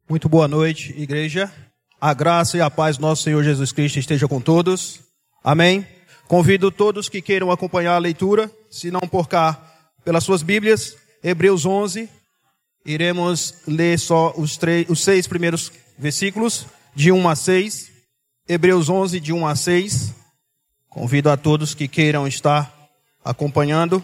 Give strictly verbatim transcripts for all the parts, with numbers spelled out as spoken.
Muito boa noite, igreja. A graça e a paz do nosso Senhor Jesus Cristo esteja com todos. Amém. Convido todos que queiram acompanhar a leitura, se não por cá, pelas suas Bíblias, Hebreus onze. Iremos ler só os, três, os seis primeiros versículos, de um a seis. Hebreus onze, de um a seis. Convido a todos que queiram estar acompanhando.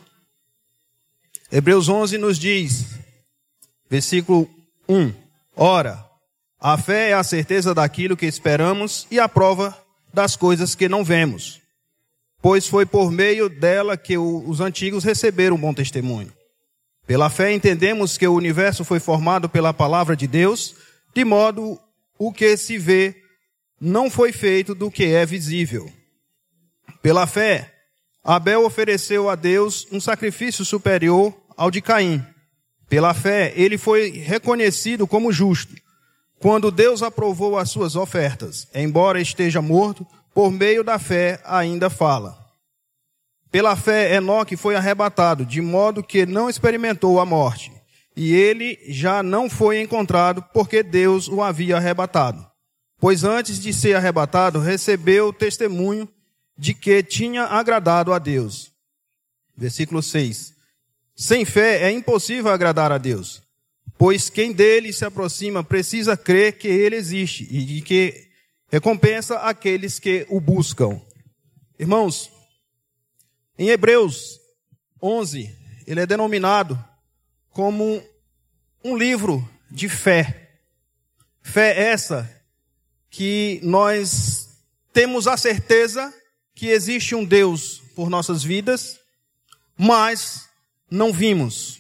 Hebreus onze nos diz, versículo um. Ora, a fé é a certeza daquilo que esperamos e a prova das coisas que não vemos. Pois foi por meio dela que os antigos receberam um bom testemunho. Pela fé entendemos que o universo foi formado pela palavra de Deus, de modo o que se vê não foi feito do que é visível. Pela fé, Abel ofereceu a Deus um sacrifício superior ao de Caim. Pela fé, ele foi reconhecido como justo, quando Deus aprovou as suas ofertas. Embora esteja morto, por meio da fé ainda fala. Pela fé, Enoque foi arrebatado, de modo que não experimentou a morte. E ele já não foi encontrado, porque Deus o havia arrebatado. Pois antes de ser arrebatado, recebeu testemunho de que tinha agradado a Deus. Versículo seis. Sem fé é impossível agradar a Deus, pois quem dele se aproxima precisa crer que ele existe e de que recompensa aqueles que o buscam. Irmãos, em Hebreus onze, ele é denominado como um livro de fé. Fé essa que nós temos a certeza que existe um Deus por nossas vidas, mas não vimos.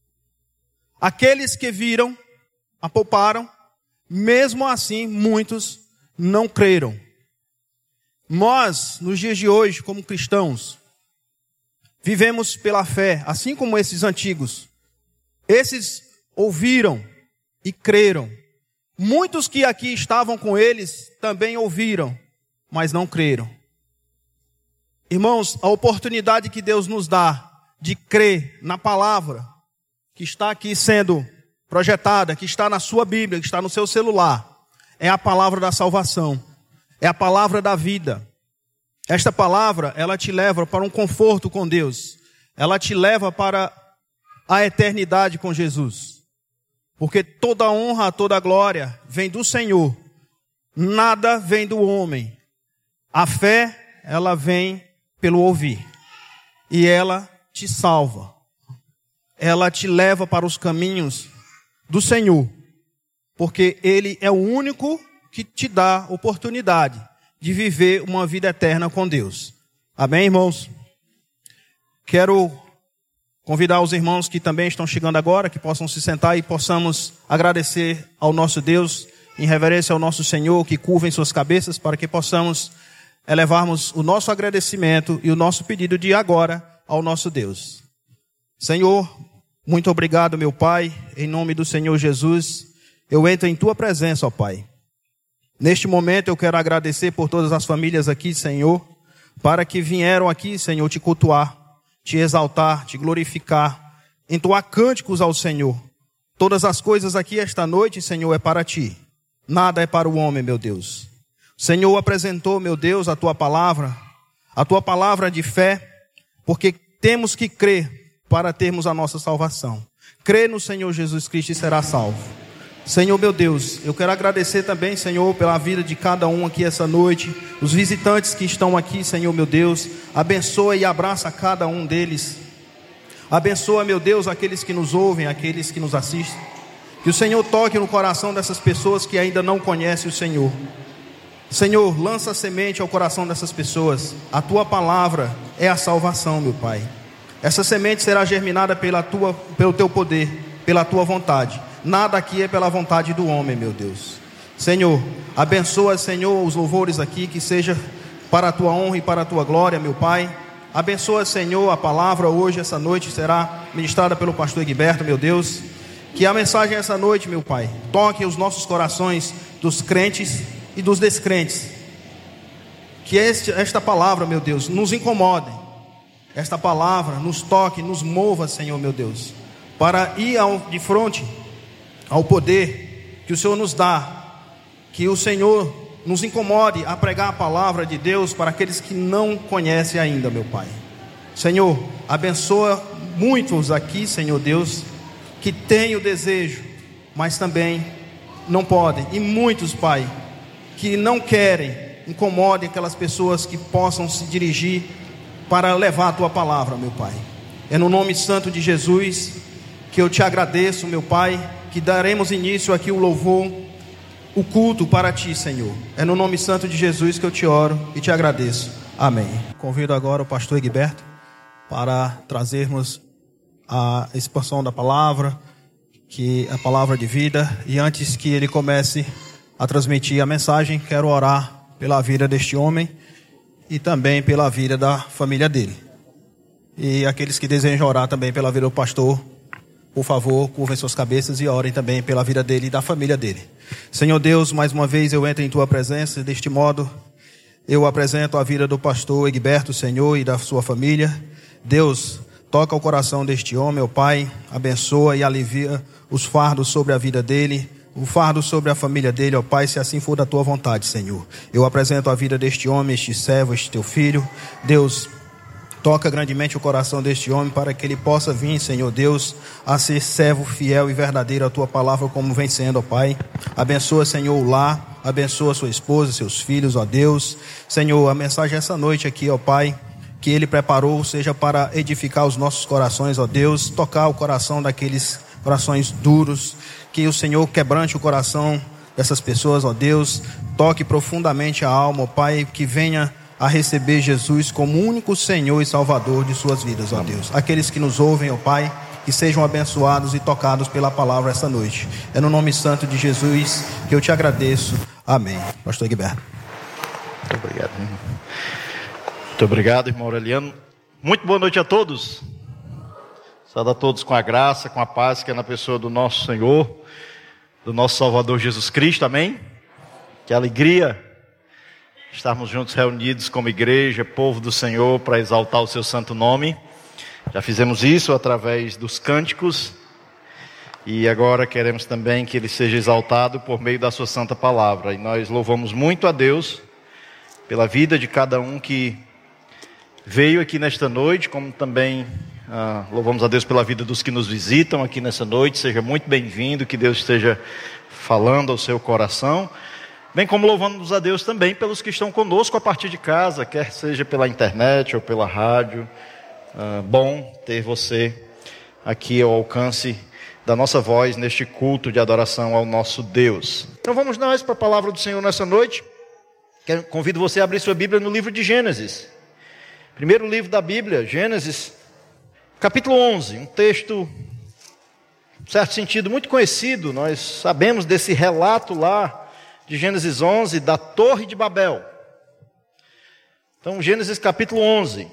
Aqueles que viram, apalparam, mesmo assim muitos não creram. Nós, nos dias de hoje, como cristãos, vivemos pela fé, assim como esses antigos. Esses ouviram e creram. Muitos que aqui estavam com eles também ouviram, mas não creram. Irmãos, a oportunidade que Deus nos dá de crer na palavra que está aqui sendo projetada, que está na sua Bíblia, que está no seu celular, é a palavra da salvação, é a palavra da vida. Esta palavra, ela te leva para um conforto com Deus, ela te leva para a eternidade com Jesus, porque toda honra, toda glória vem do Senhor, nada vem do homem. A fé, ela vem pelo ouvir, e ela te salva, ela te leva para os caminhos do Senhor, porque Ele é o único que te dá oportunidade de viver uma vida eterna com Deus. Amém, irmãos? Quero convidar os irmãos que também estão chegando agora, que possam se sentar e possamos agradecer ao nosso Deus, em reverência ao nosso Senhor, que curvem suas cabeças, para que possamos elevarmos o nosso agradecimento e o nosso pedido de agora ao nosso Deus. Senhor, muito obrigado, meu Pai, em nome do Senhor Jesus, eu entro em Tua presença, ó Pai. Neste momento eu quero agradecer por todas as famílias aqui, Senhor, para que vieram aqui, Senhor, te cultuar, te exaltar, te glorificar, entoar cânticos ao Senhor. Todas as coisas aqui esta noite, Senhor, é para Ti, nada é para o homem, meu Deus. O Senhor apresentou, meu Deus, a Tua palavra, a Tua palavra de fé, porque temos que crer para termos a nossa salvação. Crê no Senhor Jesus Cristo e será salvo. Senhor meu Deus, eu quero agradecer também, Senhor, pela vida de cada um aqui essa noite. Os visitantes que estão aqui, Senhor meu Deus, abençoa e abraça cada um deles. Abençoa, meu Deus, aqueles que nos ouvem, aqueles que nos assistem. Que o Senhor toque no coração dessas pessoas que ainda não conhecem o Senhor. Senhor, lança a semente ao coração dessas pessoas. A Tua palavra é a salvação, meu Pai. Essa semente será germinada pela tua, pelo Teu poder, pela Tua vontade. Nada aqui é pela vontade do homem, meu Deus. Senhor, abençoa, Senhor, os louvores aqui, que seja para a Tua honra e para a Tua glória, meu Pai. Abençoa, Senhor, a palavra hoje, essa noite, será ministrada pelo pastor Egberto, meu Deus. Que a mensagem essa noite, meu Pai, toque os nossos corações dos crentes e dos descrentes. Que este, esta palavra, meu Deus, nos incomode. Esta palavra nos toque, nos mova, Senhor, meu Deus, para ir ao, de frente ao poder que o Senhor nos dá, que o Senhor nos incomode a pregar a palavra de Deus para aqueles que não conhecem ainda, meu Pai. Senhor, abençoa muitos aqui, Senhor Deus, que têm o desejo, mas também não podem. E muitos, Pai, que não querem, incomodem aquelas pessoas que possam se dirigir para levar a Tua palavra, meu Pai. É no nome santo de Jesus que eu te agradeço, meu Pai, que daremos início aqui o louvor, o culto para Ti, Senhor. É no nome santo de Jesus que eu te oro e te agradeço. Amém. Convido agora o pastor Egberto para trazermos a expansão da palavra, que é a palavra de vida. E antes que ele comece a transmitir a mensagem, quero orar pela vida deste homem e também pela vida da família dele. E aqueles que desejam orar também pela vida do pastor, por favor, curvem suas cabeças e orem também pela vida dele e da família dele. Senhor Deus, mais uma vez eu entro em Tua presença. Deste modo, eu apresento a vida do pastor Egberto, Senhor, e da sua família. Deus, toca o coração deste homem, ó Pai, abençoa e alivia os fardos sobre a vida dele, o fardo sobre a família dele, ó Pai, se assim for da Tua vontade, Senhor. Eu apresento a vida deste homem, este servo, este Teu filho. Deus, toca grandemente o coração deste homem para que ele possa vir, Senhor Deus, a ser servo fiel e verdadeiro à Tua palavra como vem sendo, ó Pai. Abençoa, Senhor, o lar, abençoa sua esposa, seus filhos, ó Deus. Senhor, a mensagem essa noite aqui, ó Pai, que Ele preparou seja para edificar os nossos corações, ó Deus, tocar o coração daqueles corações duros, que o Senhor quebrante o coração dessas pessoas, ó Deus, toque profundamente a alma, ó Pai, que venha a receber Jesus como único Senhor e Salvador de suas vidas, ó Deus. Aqueles que nos ouvem, ó Pai, que sejam abençoados e tocados pela palavra esta noite. É no nome santo de Jesus que eu te agradeço. Amém. Pastor Egberto. Muito obrigado. Muito obrigado, irmão Aureliano. Muito boa noite a todos. Saúdo a todos com a graça, com a paz que é na pessoa do nosso Senhor, do nosso Salvador Jesus Cristo. Amém? Que alegria estarmos juntos reunidos como igreja, povo do Senhor, para exaltar o seu santo nome. Já fizemos isso através dos cânticos e agora queremos também que Ele seja exaltado por meio da sua santa palavra. E nós louvamos muito a Deus pela vida de cada um que veio aqui nesta noite, como também ah, louvamos a Deus pela vida dos que nos visitam aqui nessa noite. Seja muito bem-vindo, que Deus esteja falando ao seu coração. Bem como louvamos a Deus também pelos que estão conosco a partir de casa, quer seja pela internet ou pela rádio. Ah, bom ter você aqui ao alcance da nossa voz neste culto de adoração ao nosso Deus. Então vamos nós para a palavra do Senhor nessa noite. Quero, convido você a abrir sua Bíblia no livro de Gênesis. Primeiro livro da Bíblia, Gênesis, capítulo onze. Um texto, em certo sentido, muito conhecido. Nós sabemos desse relato lá de Gênesis onze, da Torre de Babel. Então, Gênesis capítulo onze.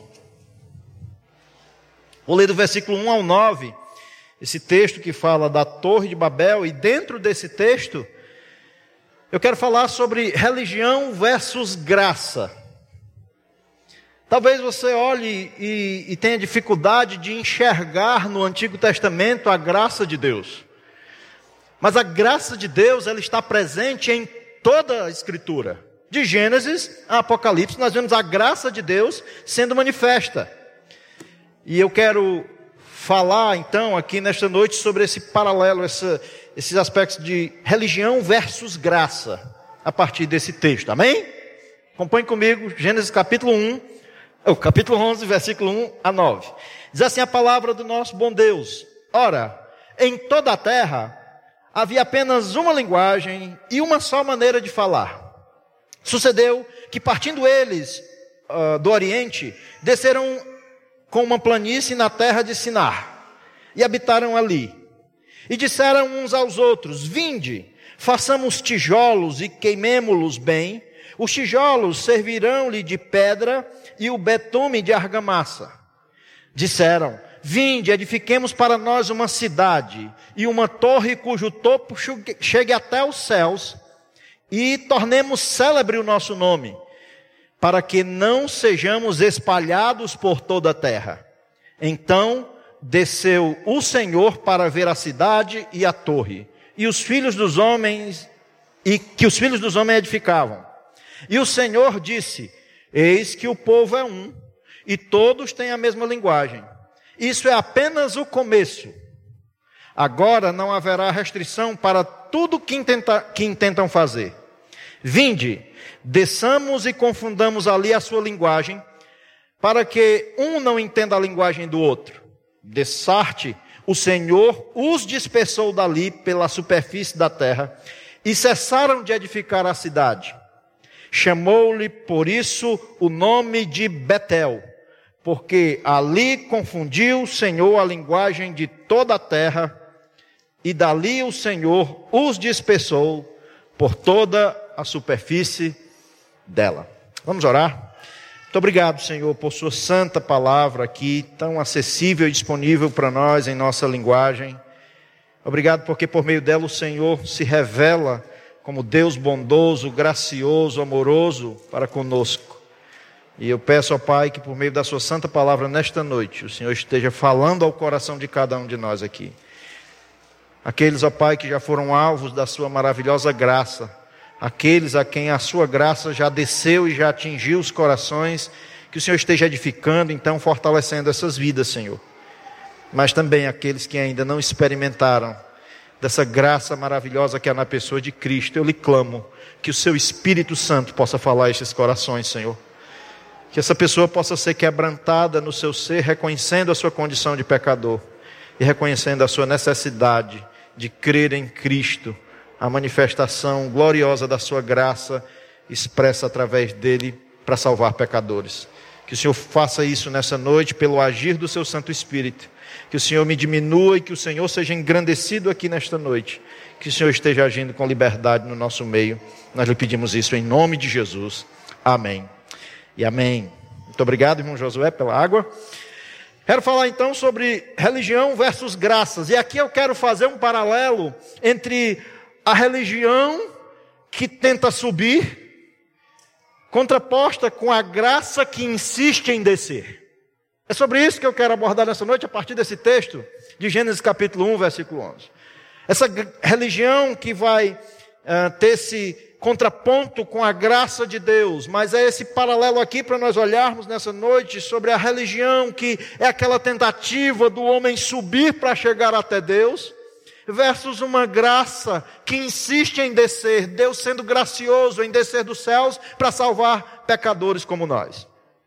Vou ler do versículo um ao nove, esse texto que fala da Torre de Babel. E dentro desse texto, eu quero falar sobre religião versus graça. Talvez você olhe e, e tenha dificuldade de enxergar no Antigo Testamento a graça de Deus. Mas a graça de Deus, ela está presente em toda a Escritura. De Gênesis a Apocalipse, nós vemos a graça de Deus sendo manifesta. E eu quero falar então aqui nesta noite sobre esse paralelo, essa, esses aspectos de religião versus graça, a partir desse texto, amém? Acompanhe comigo, Gênesis capítulo um, o capítulo onze, versículo um a nove. Diz assim a palavra do nosso bom Deus: ora, em toda a terra havia apenas uma linguagem e uma só maneira de falar. Sucedeu que, partindo eles uh, do Oriente, desceram com uma planície na terra de Sinar, e habitaram ali. E disseram uns aos outros: vinde, façamos tijolos e queimemo-los bem. Os tijolos servirão-lhe de pedra e o betume de argamassa. Disseram: vinde, edifiquemos para nós uma cidade e uma torre cujo topo chegue até os céus, e tornemos célebre o nosso nome, para que não sejamos espalhados por toda a terra. Então desceu o Senhor para ver a cidade e a torre. e os filhos dos homens, e que os filhos dos homens edificavam. E o Senhor disse: eis que o povo é um, e todos têm a mesma linguagem. Isso é apenas o começo. Agora não haverá restrição para tudo que, intenta, que intentam fazer. Vinde, desçamos e confundamos ali a sua linguagem, para que um não entenda a linguagem do outro. Dessarte, o Senhor os dispersou dali pela superfície da terra, e cessaram de edificar a cidade. Chamou-lhe por isso o nome de Betel, porque ali confundiu o Senhor a linguagem de toda a terra, e dali o Senhor os dispersou por toda a superfície dela. Vamos orar? Muito obrigado, Senhor, por sua santa palavra aqui, tão acessível e disponível para nós em nossa linguagem. Obrigado porque por meio dela o Senhor se revela como Deus bondoso, gracioso, amoroso para conosco. E eu peço ao Pai que por meio da sua santa palavra nesta noite, o Senhor esteja falando ao coração de cada um de nós aqui. Aqueles, ó Pai, que já foram alvos da sua maravilhosa graça, aqueles a quem a sua graça já desceu e já atingiu os corações, que o Senhor esteja edificando, então fortalecendo essas vidas, Senhor. Mas também aqueles que ainda não experimentaram dessa graça maravilhosa que há na pessoa de Cristo, eu lhe clamo que o seu Espírito Santo possa falar a esses corações, Senhor. Que essa pessoa possa ser quebrantada no seu ser, reconhecendo a sua condição de pecador e reconhecendo a sua necessidade de crer em Cristo, a manifestação gloriosa da sua graça expressa através dele para salvar pecadores. Que o Senhor faça isso nessa noite pelo agir do seu Santo Espírito. Que o Senhor me diminua e que o Senhor seja engrandecido aqui nesta noite. Que o Senhor esteja agindo com liberdade no nosso meio. Nós lhe pedimos isso em nome de Jesus. Amém. E amém. Muito obrigado, irmão Josué, pela água. Quero falar então sobre religião versus graças. E aqui eu quero fazer um paralelo entre a religião que tenta subir, contraposta com a graça que insiste em descer. É sobre isso que eu quero abordar nessa noite, a partir desse texto de Gênesis capítulo um, versículo onze. Essa religião que vai uh, ter esse contraponto com a graça de Deus, mas é esse paralelo aqui para nós olharmos nessa noite sobre a religião que é aquela tentativa do homem subir para chegar até Deus, versus uma graça que insiste em descer, Deus sendo gracioso em descer dos céus para salvar pecadores como nós.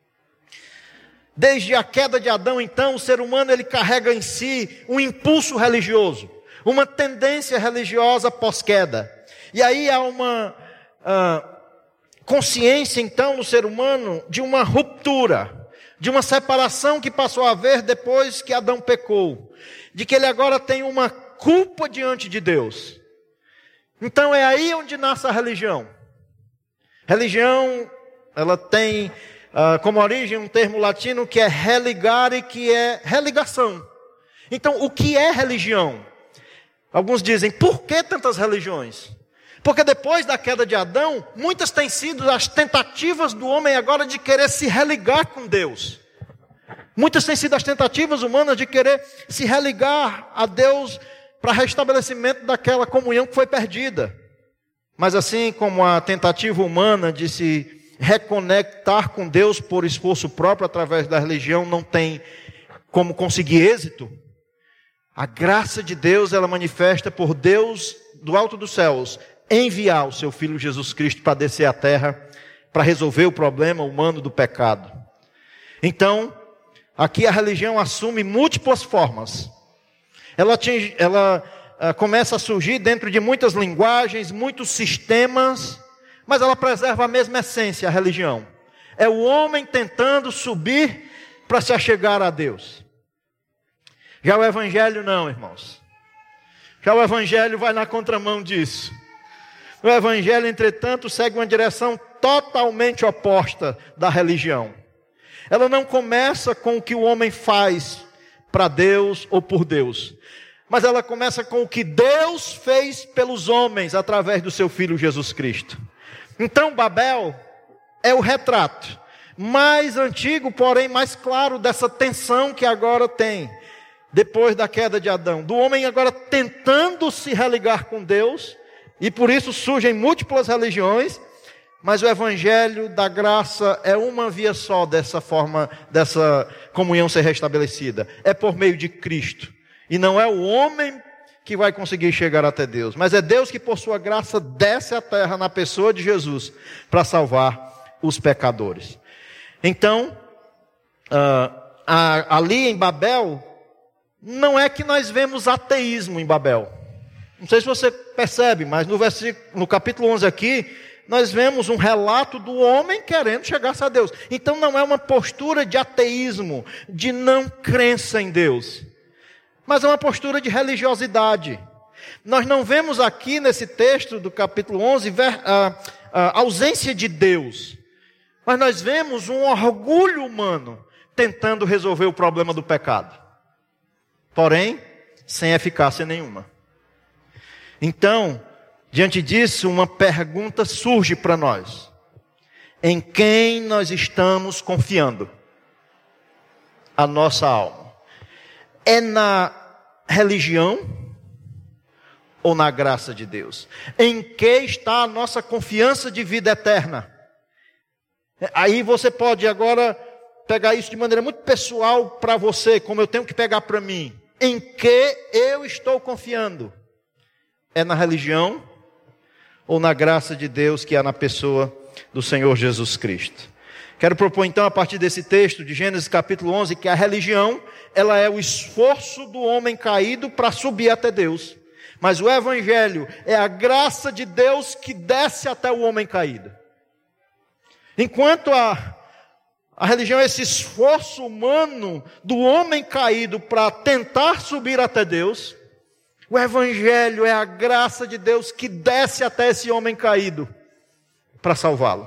Desde a queda de Adão, então, o ser humano ele carrega em si um impulso religioso, uma tendência religiosa pós-queda. E aí há uma uh, consciência, então, no ser humano de uma ruptura, de uma separação que passou a haver depois que Adão pecou, de que ele agora tem uma culpa diante de Deus. Então é aí onde nasce a religião. Religião, ela tem uh, como origem um termo latino que é religare, que é religação. Então o que é religião? Alguns dizem, por que tantas religiões? Porque depois da queda de Adão, muitas têm sido as tentativas do homem agora de querer se religar com Deus. Muitas têm sido as tentativas humanas de querer se religar a Deus para restabelecimento daquela comunhão que foi perdida. Mas assim como a tentativa humana de se reconectar com Deus por esforço próprio através da religião não tem como conseguir êxito, a graça de Deus ela manifesta por Deus do alto dos céus enviar o seu Filho Jesus Cristo para descer à terra para resolver o problema humano do pecado. Então, aqui a religião assume múltiplas formas. Ela, atinge, ela uh, começa a surgir dentro de muitas linguagens, muitos sistemas, mas ela preserva a mesma essência, a religião. É o homem tentando subir para se achegar a Deus. Já o Evangelho não, irmãos. Já o Evangelho vai na contramão disso. O Evangelho, entretanto, segue uma direção totalmente oposta da religião. Ela não começa com o que o homem faz para Deus ou por Deus, mas ela começa com o que Deus fez pelos homens através do seu Filho Jesus Cristo. Então Babel é o retrato mais antigo, porém mais claro dessa tensão que agora tem depois da queda de Adão, do homem agora tentando se religar com Deus, e por isso surgem múltiplas religiões, mas o evangelho da graça é uma via só dessa forma, dessa comunhão ser restabelecida. É por meio de Cristo. E não é o homem que vai conseguir chegar até Deus, mas é Deus que por sua graça desce à terra na pessoa de Jesus para salvar os pecadores. Então, uh, a, ali em Babel, não é que nós vemos ateísmo em Babel. Não sei se você percebe, mas no, versículo, no capítulo onze aqui, nós vemos um relato do homem querendo chegar-se a Deus. Então não é uma postura de ateísmo, de não crença em Deus, mas é uma postura de religiosidade. Nós não vemos aqui nesse texto do capítulo onze a, a ausência de Deus, mas nós vemos um orgulho humano tentando resolver o problema do pecado, porém sem eficácia nenhuma. Então, diante disso, uma pergunta surge para nós: em quem nós estamos confiando a nossa alma? É na religião ou na graça de Deus? Em que está a nossa confiança de vida eterna? Aí você pode agora pegar isso de maneira muito pessoal para você, como eu tenho que pegar para mim. Em que eu estou confiando? É na religião ou na graça de Deus que há na pessoa do Senhor Jesus Cristo? Quero propor então, a partir desse texto de Gênesis capítulo onze, que a religião, ela é o esforço do homem caído para subir até Deus. Mas o evangelho é a graça de Deus que desce até o homem caído. Enquanto a, a religião é esse esforço humano do homem caído para tentar subir até Deus, o evangelho é a graça de Deus que desce até esse homem caído para salvá-lo.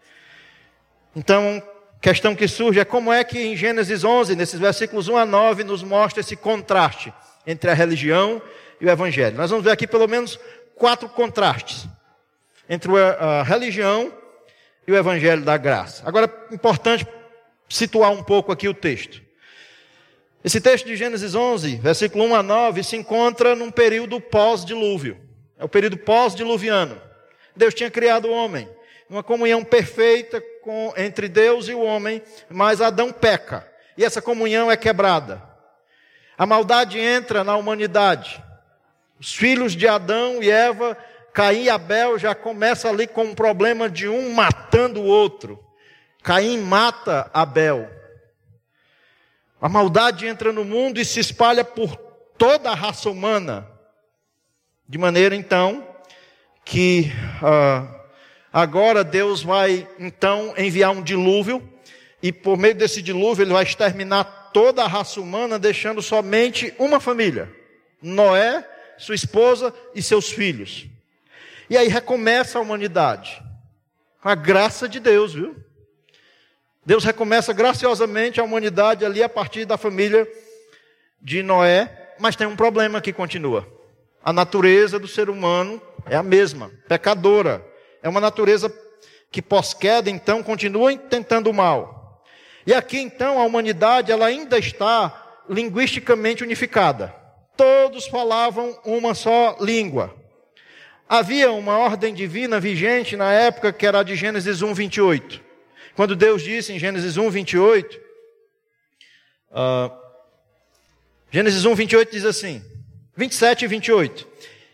Então, a questão que surge é como é que em Gênesis onze, nesses versículos um a nove, nos mostra esse contraste entre a religião e o evangelho. Nós vamos ver aqui pelo menos quatro contrastes entre a religião e o evangelho da graça. Agora, é importante situar um pouco aqui o texto. Esse texto de Gênesis onze, versículo um a nove, se encontra num período pós-dilúvio. É o período pós-diluviano. Deus tinha criado o homem, uma comunhão perfeita com, entre Deus e o homem, mas Adão peca, e essa comunhão é quebrada. A maldade entra na humanidade. Os filhos de Adão e Eva, Caim e Abel, já começa ali com um problema de um matando o outro. Caim mata Abel. A maldade entra no mundo e se espalha por toda a raça humana. De maneira, então, que uh, agora Deus vai, então, enviar um dilúvio. E por meio desse dilúvio, Ele vai exterminar toda a raça humana, deixando somente uma família. Noé, sua esposa e seus filhos. E aí recomeça a humanidade. Com a graça de Deus, viu? Deus recomeça graciosamente a humanidade ali a partir da família de Noé, mas tem um problema que continua. A natureza do ser humano é a mesma, pecadora. É uma natureza que pós-queda, então, continua tentando o mal. E aqui, então, a humanidade ela ainda está linguisticamente unificada. Todos falavam uma só língua. Havia uma ordem divina vigente na época que era a de Gênesis um, vinte e oito. Quando Deus disse em Gênesis um, vinte e oito, uh, Gênesis um, vinte e oito diz assim, vinte e sete e vinte e oito.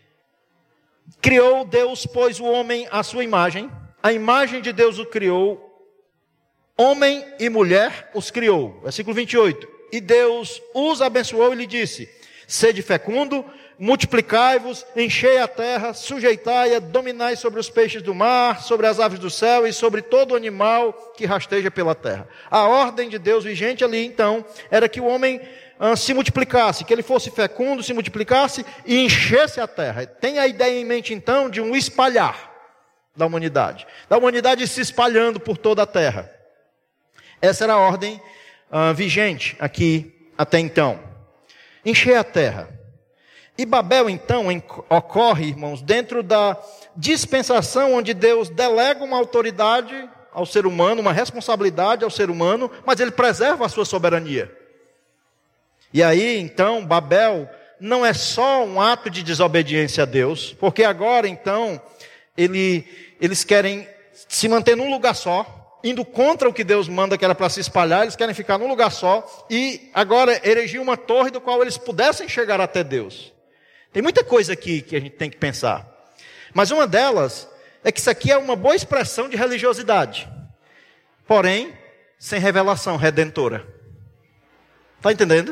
Criou Deus, pois, o homem à sua imagem, a imagem de Deus o criou, homem e mulher os criou. Versículo vinte e oito. E Deus os abençoou e lhe disse, sede fecundo, multiplicai-vos, enchei a terra, sujeitai-a, dominai sobre os peixes do mar, sobre as aves do céu e sobre todo animal que rasteja pela terra. A ordem de Deus vigente ali, então, era que o homem ah, se multiplicasse, que ele fosse fecundo, se multiplicasse e enchesse a terra. Tem a ideia em mente, então, de um espalhar da humanidade. Da humanidade se espalhando por toda a terra. Essa era a ordem ah, vigente aqui até então. Encher a terra. E Babel, então, ocorre, irmãos, dentro da dispensação onde Deus delega uma autoridade ao ser humano, uma responsabilidade ao ser humano, mas Ele preserva a sua soberania. E aí, então, Babel não é só um ato de desobediência a Deus, porque agora, então, ele, eles querem se manter num lugar só, indo contra o que Deus manda, que era para se espalhar, eles querem ficar num lugar só, e agora erigir uma torre do qual eles pudessem chegar até Deus. Tem muita coisa aqui que a gente tem que pensar. Mas uma delas é que isso aqui é uma boa expressão de religiosidade, porém, sem revelação redentora. Está entendendo?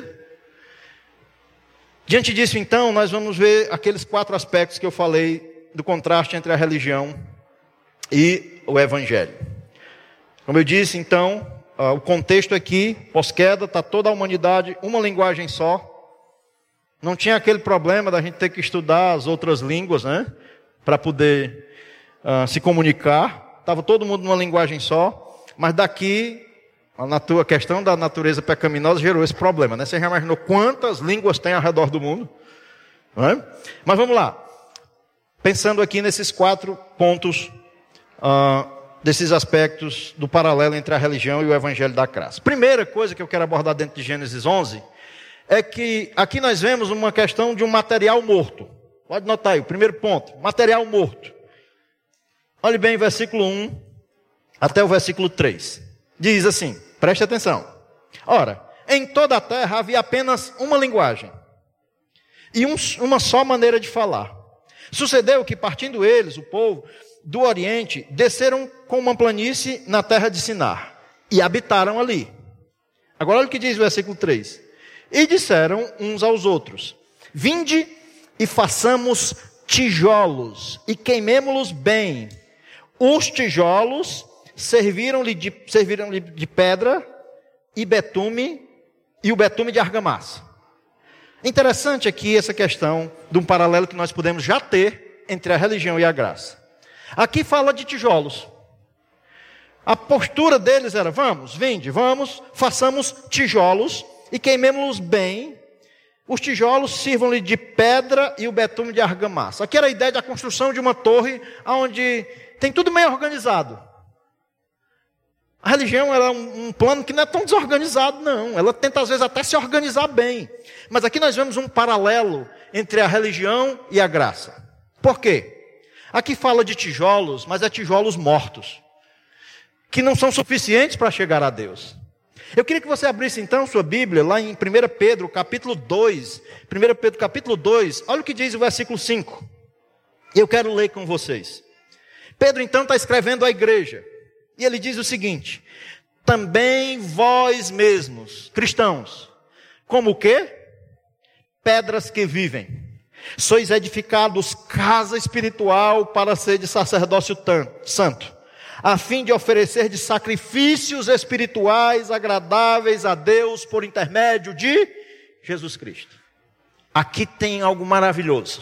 Diante disso, então, nós vamos ver aqueles quatro aspectos que eu falei do contraste entre a religião e o evangelho. Como eu disse, então, uh, o contexto aqui, pós-queda, está toda a humanidade, uma linguagem só. Não tinha aquele problema da gente ter que estudar as outras línguas, né? Para poder uh, se comunicar. Estava todo mundo numa linguagem só. Mas daqui, a, natu- a questão da natureza pecaminosa gerou esse problema, né? Você já imaginou quantas línguas tem ao redor do mundo? Não é? Mas vamos lá. Pensando aqui nesses quatro pontos, uh, desses aspectos do paralelo entre a religião e o evangelho da graça. Primeira coisa que eu quero abordar dentro de Gênesis onze é que aqui nós vemos uma questão de um material morto. Pode notar aí, o primeiro ponto, material morto. Olhe bem o versículo um até o versículo três. Diz assim, preste atenção. Ora, em toda a terra havia apenas uma linguagem e um, uma só maneira de falar. Sucedeu que, partindo eles, o povo do Oriente, desceram com uma planície na terra de Sinar e habitaram ali. Agora olha o que diz o versículo três. E disseram uns aos outros, vinde e façamos tijolos e queimemo-los bem. Os tijolos serviram-lhe de, serviram-lhe de pedra e betume, e o betume de argamassa. Interessante aqui essa questão de um paralelo que nós podemos já ter entre a religião e a graça. Aqui fala de tijolos. A postura deles era, vamos, vinde, vamos, façamos tijolos e queimemos-los bem. Os tijolos sirvam-lhe de pedra e o betume de argamassa. Aqui era a ideia da construção de uma torre onde tem tudo meio organizado. A religião ela é um, um plano que não é tão desorganizado, não. Ela tenta, às vezes, até se organizar bem. Mas aqui nós vemos um paralelo entre a religião e a graça. Por quê? Aqui fala de tijolos, mas é tijolos mortos, que não são suficientes para chegar a Deus. Eu queria que você abrisse então sua Bíblia, lá em primeira Pedro, capítulo dois. primeira Pedro, capítulo dois, olha o que diz o versículo cinco. Eu quero ler com vocês. Pedro então está escrevendo à igreja. E ele diz o seguinte, também vós mesmos, cristãos, como o quê? Pedras que vivem. Sois edificados casa espiritual para ser de sacerdócio santo, a fim de oferecer de sacrifícios espirituais agradáveis a Deus por intermédio de Jesus Cristo. Aqui tem algo maravilhoso.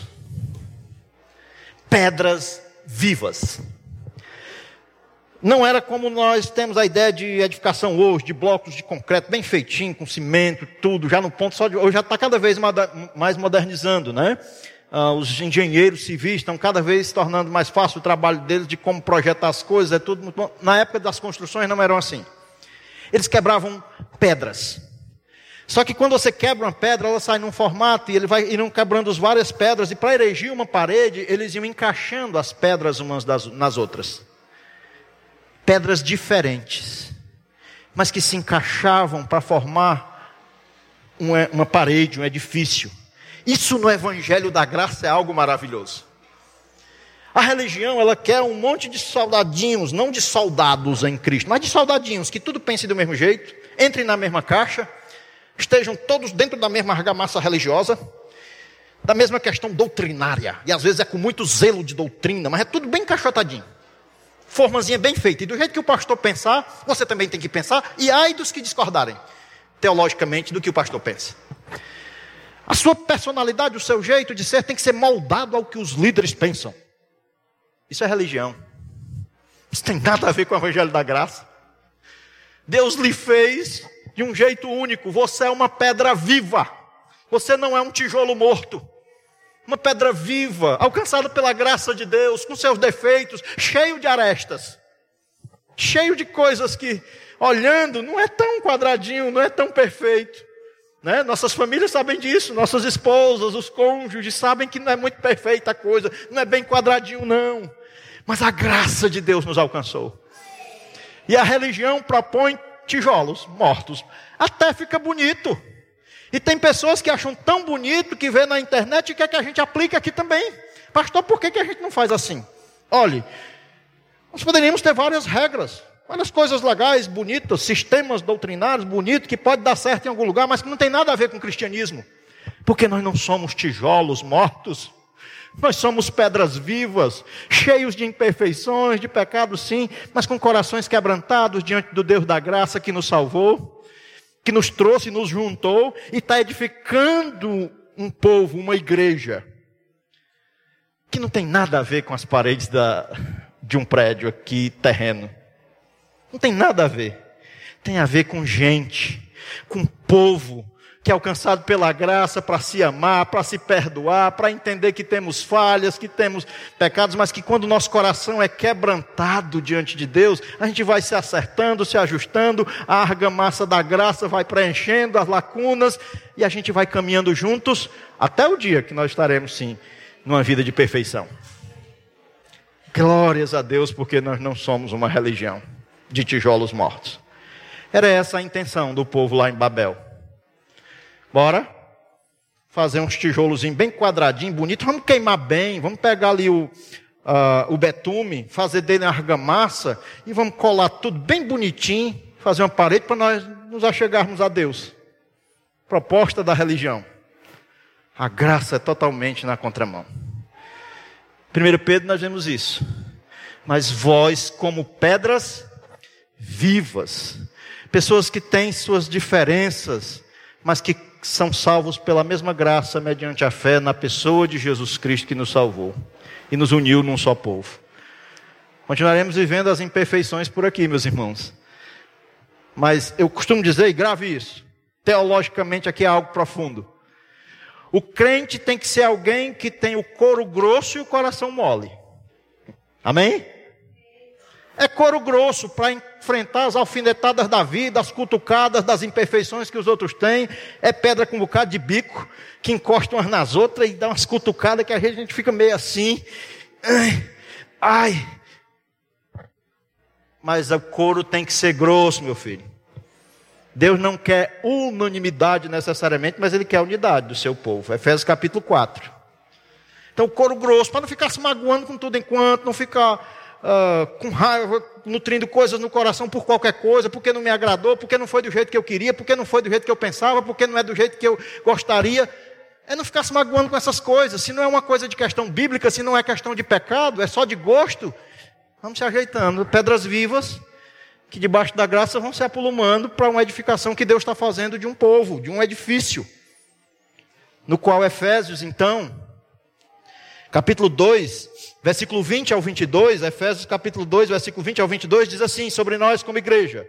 Pedras vivas. Não era como nós temos a ideia de edificação hoje, de blocos de concreto bem feitinho, com cimento, tudo, já no ponto só de... Hoje já está cada vez mais modernizando, né? Ah, os engenheiros civis estão cada vez se tornando mais fácil o trabalho deles de como projetar as coisas, é tudo muito bom. Na época das construções não eram assim. Eles quebravam pedras. Só que quando você quebra uma pedra, ela sai num formato e ele vai irão quebrando as várias pedras, e para erigir uma parede, eles iam encaixando as pedras umas das, nas outras. Pedras diferentes, mas que se encaixavam para formar uma, uma parede, um edifício. Isso no evangelho da graça é algo maravilhoso. A religião, ela quer um monte de soldadinhos, não de soldados em Cristo, mas de soldadinhos, que tudo pense do mesmo jeito, entrem na mesma caixa, estejam todos dentro da mesma argamassa religiosa, da mesma questão doutrinária, e às vezes é com muito zelo de doutrina, mas é tudo bem encaixotadinho. Formazinha bem feita, e do jeito que o pastor pensar, você também tem que pensar, e ai dos que discordarem, teologicamente, do que o pastor pensa. A sua personalidade, o seu jeito de ser, tem que ser moldado ao que os líderes pensam. Isso é religião. Isso tem nada a ver com o evangelho da graça. Deus lhe fez de um jeito único, você é uma pedra viva, você não é um tijolo morto. Uma pedra viva, alcançada pela graça de Deus, com seus defeitos, cheio de arestas, cheio de coisas que, olhando, não é tão quadradinho, não é tão perfeito. né? Nossas famílias sabem disso, nossas esposas, os cônjuges sabem que não é muito perfeita a coisa, não é bem quadradinho não. Mas a graça de Deus nos alcançou. E a religião propõe tijolos mortos. Até fica bonito. E tem pessoas que acham tão bonito que vê na internet e quer que a gente aplique aqui também. Pastor, por que que a gente não faz assim? Olhe, nós poderíamos ter várias regras, várias coisas legais, bonitas, sistemas doutrinários bonitos, que pode dar certo em algum lugar, mas que não tem nada a ver com o cristianismo. Porque nós não somos tijolos mortos. Nós somos pedras vivas, cheios de imperfeições, de pecados sim, mas com corações quebrantados diante do Deus da graça que nos salvou, que nos trouxe, nos juntou e está edificando um povo, uma igreja, que não tem nada a ver com as paredes da, de um prédio aqui, terreno. Não tem nada a ver. Tem a ver com gente, com povo, que é alcançado pela graça para se amar, para se perdoar, para entender que temos falhas, que temos pecados, mas que quando o nosso coração é quebrantado diante de Deus, a gente vai se acertando, se ajustando, a argamassa da graça vai preenchendo as lacunas e a gente vai caminhando juntos até o dia que nós estaremos, sim, numa vida de perfeição. Glórias a Deus, porque nós não somos uma religião de tijolos mortos. Era essa a intenção do povo lá em Babel. Bora fazer uns tijolos bem quadradinhos, bonitos. Vamos queimar bem, vamos pegar ali o, uh, o betume, fazer dele argamassa e vamos colar tudo bem bonitinho, fazer uma parede para nós nos achegarmos a Deus. Proposta da religião. A graça é totalmente na contramão. primeiro Pedro nós vemos isso. Mas vós como pedras vivas, pessoas que têm suas diferenças, mas que são salvos pela mesma graça, mediante a fé na pessoa de Jesus Cristo que nos salvou e nos uniu num só povo. Continuaremos vivendo as imperfeições por aqui, meus irmãos. Mas eu costumo dizer, e grave isso, teologicamente aqui é algo profundo. O crente tem que ser alguém que tem o couro grosso e o coração mole. Amém? É couro grosso para enfrentar as alfinetadas da vida, as cutucadas das imperfeições que os outros têm. É pedra com um bocado de bico, que encosta umas nas outras e dá umas cutucadas que a gente fica meio assim. Ai, ai. Mas o couro tem que ser grosso, meu filho. Deus não quer unanimidade necessariamente, mas Ele quer a unidade do seu povo. Efésios capítulo quatro. Então, couro grosso, para não ficar se magoando com tudo enquanto, não ficar... Uh, com raiva, nutrindo coisas no coração por qualquer coisa, porque não me agradou, porque não foi do jeito que eu queria, porque não foi do jeito que eu pensava, porque não é do jeito que eu gostaria. É não ficar se magoando com essas coisas. Se não é uma coisa de questão bíblica, se não é questão de pecado, é só de gosto, vamos se ajeitando. Pedras vivas, que debaixo da graça vão se apolumando para uma edificação que Deus está fazendo de um povo, de um edifício. No qual Efésios, então, capítulo dois, versículo vinte ao vinte e dois, Efésios capítulo dois, versículo vinte ao vinte e dois, diz assim, sobre nós como igreja: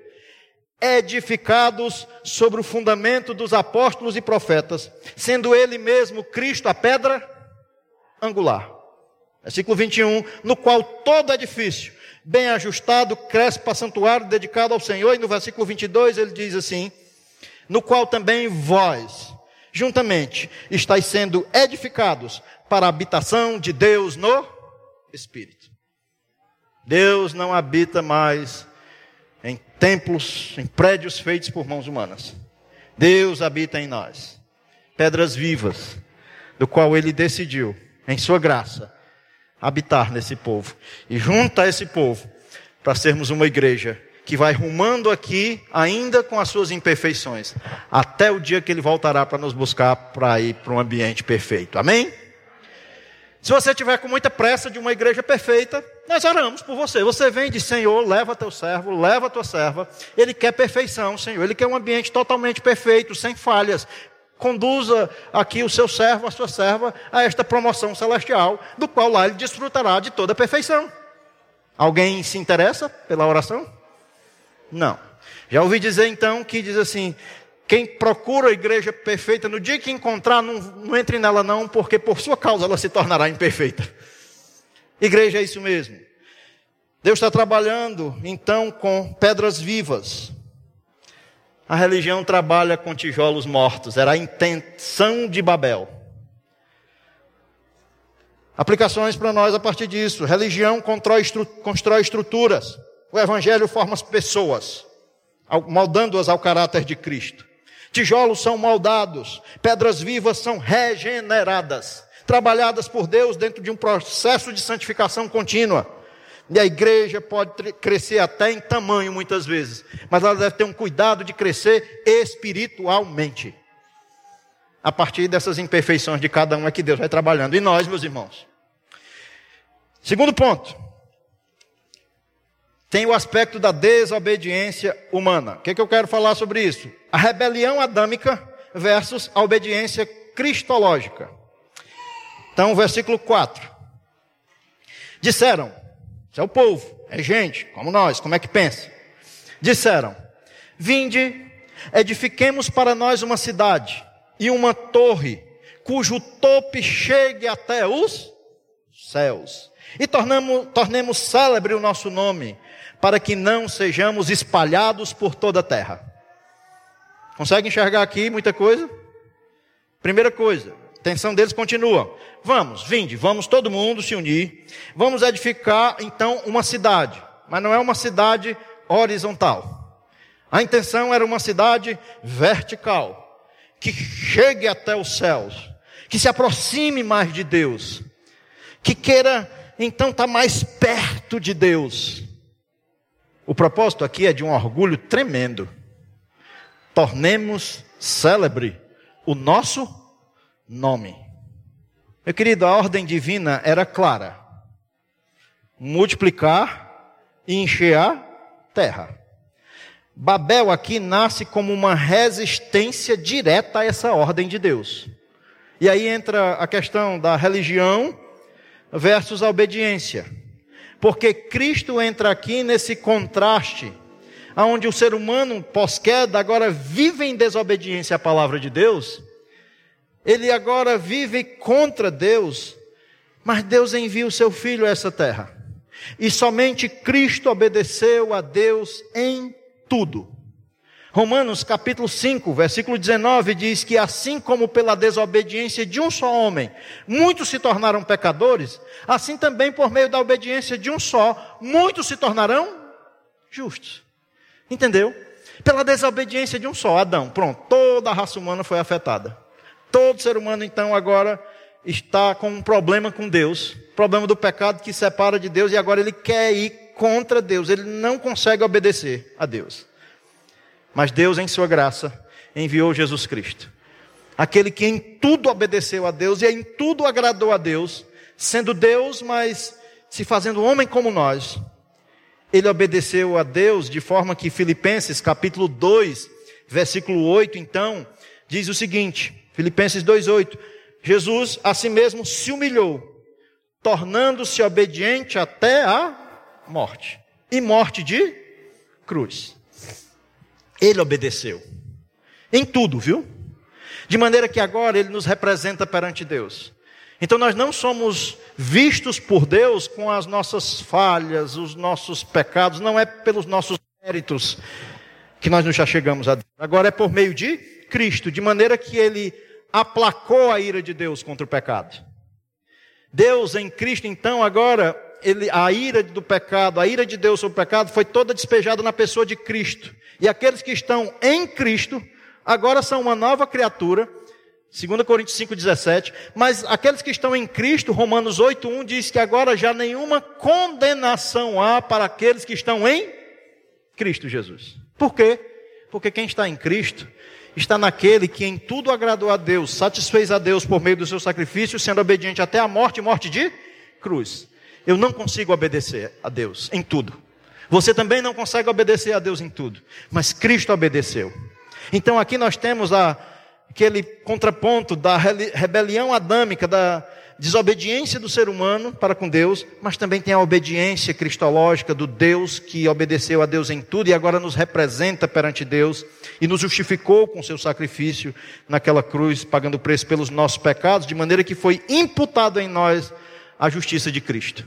edificados sobre o fundamento dos apóstolos e profetas, sendo ele mesmo Cristo a pedra angular. Versículo vinte e um, no qual todo edifício, bem ajustado, cresce para santuário dedicado ao Senhor. E no versículo vinte e dois ele diz assim, no qual também vós, juntamente, estáis sendo edificados para a habitação de Deus no Espírito. Deus não habita mais em templos, em prédios feitos por mãos humanas. Deus habita em nós. Pedras vivas, do qual Ele decidiu, em sua graça, habitar nesse povo. E junta a esse povo, para sermos uma igreja que vai rumando aqui, ainda com as suas imperfeições, até o dia que Ele voltará para nos buscar, para ir para um ambiente perfeito. Amém? Se você tiver com muita pressa de uma igreja perfeita, nós oramos por você. Você vem e diz, Senhor, leva teu servo, leva tua serva. Ele quer perfeição, Senhor. Ele quer um ambiente totalmente perfeito, sem falhas. Conduza aqui o seu servo, a sua serva, a esta promoção celestial, do qual lá ele desfrutará de toda a perfeição. Alguém se interessa pela oração? Não. Já ouvi dizer então que diz assim... Quem procura a igreja perfeita, no dia que encontrar, não, não entre nela não, porque por sua causa ela se tornará imperfeita. Igreja é isso mesmo. Deus está trabalhando, então, com pedras vivas. A religião trabalha com tijolos mortos. Era a intenção de Babel. Aplicações para nós a partir disso. Religião constrói, estru- constrói estruturas. O evangelho forma as pessoas, moldando-as ao caráter de Cristo. Tijolos são moldados. Pedras vivas são regeneradas. Trabalhadas por Deus dentro de um processo de santificação contínua. E a igreja pode crescer até em tamanho muitas vezes, mas ela deve ter um cuidado de crescer espiritualmente. A partir dessas imperfeições de cada um é que Deus vai trabalhando. E nós, meus irmãos. Segundo ponto. Tem o aspecto da desobediência humana. O que é que eu quero falar sobre isso? A rebelião adâmica versus a obediência cristológica. Então, versículo quatro. Disseram, isso é o povo, é gente, como nós, como é que pensa? Disseram, vinde, edifiquemos para nós uma cidade e uma torre, cujo topo chegue até os céus. E tornamos, tornemos célebre o nosso nome, para que não sejamos espalhados por toda a terra. Consegue enxergar aqui muita coisa? Primeira coisa, a atenção deles continua. Vamos, vinde, vamos todo mundo se unir. Vamos edificar então uma cidade. Mas não é uma cidade horizontal. A intenção era uma cidade vertical. Que chegue até os céus. Que se aproxime mais de Deus. Que queira então estar mais perto de Deus. O propósito aqui é de um orgulho tremendo. Tornemos célebre o nosso nome. Meu querido, a ordem divina era clara. Multiplicar e encher a terra. Babel aqui nasce como uma resistência direta a essa ordem de Deus. E aí entra a questão da religião versus a obediência. Porque Cristo entra aqui nesse contraste, onde o ser humano pós-queda agora vive em desobediência à palavra de Deus. Ele agora vive contra Deus, mas Deus envia o seu Filho a essa terra. E somente Cristo obedeceu a Deus em tudo. Romanos capítulo cinco, versículo dezenove diz que assim como pela desobediência de um só homem, muitos se tornaram pecadores, assim também por meio da obediência de um só, muitos se tornarão justos. Entendeu? Pela desobediência de um só, Adão, pronto, toda a raça humana foi afetada. Todo ser humano, então, agora está com um problema com Deus. Problema do pecado que separa de Deus. E agora ele quer ir contra Deus. Ele não consegue obedecer a Deus. Mas Deus, em sua graça, enviou Jesus Cristo. Aquele que em tudo obedeceu a Deus e em tudo agradou a Deus. Sendo Deus, mas se fazendo homem como nós. Ele obedeceu a Deus de forma que Filipenses capítulo dois, versículo oito, então, diz o seguinte... Filipenses dois, oito. Jesus a si mesmo se humilhou, tornando-se obediente até a morte. E morte de cruz. Ele obedeceu. Em tudo, viu? De maneira que agora ele nos representa perante Deus. Então nós não somos vistos por Deus com as nossas falhas, os nossos pecados. Não é pelos nossos méritos que nós nos chegamos a Deus. Agora é por meio de Cristo. De maneira que ele aplacou a ira de Deus contra o pecado. Deus em Cristo, então, agora, ele, a ira do pecado, a ira de Deus sobre o pecado foi toda despejada na pessoa de Cristo. E aqueles que estão em Cristo, agora são uma nova criatura, dois Coríntios cinco, dezessete, mas aqueles que estão em Cristo, Romanos oito, um, diz que agora já nenhuma condenação há para aqueles que estão em Cristo Jesus. Por quê? Porque quem está em Cristo está naquele que em tudo agradou a Deus, satisfez a Deus por meio do seu sacrifício, sendo obediente até a morte, morte de cruz. Eu não consigo obedecer a Deus em tudo. Você também não consegue obedecer a Deus em tudo. Mas Cristo obedeceu. Então aqui nós temos a, aquele contraponto da rebelião adâmica, da desobediência do ser humano para com Deus, mas também tem a obediência cristológica do Deus que obedeceu a Deus em tudo e agora nos representa perante Deus e nos justificou com seu sacrifício naquela cruz, pagando o preço pelos nossos pecados, de maneira que foi imputado em nós a justiça de Cristo.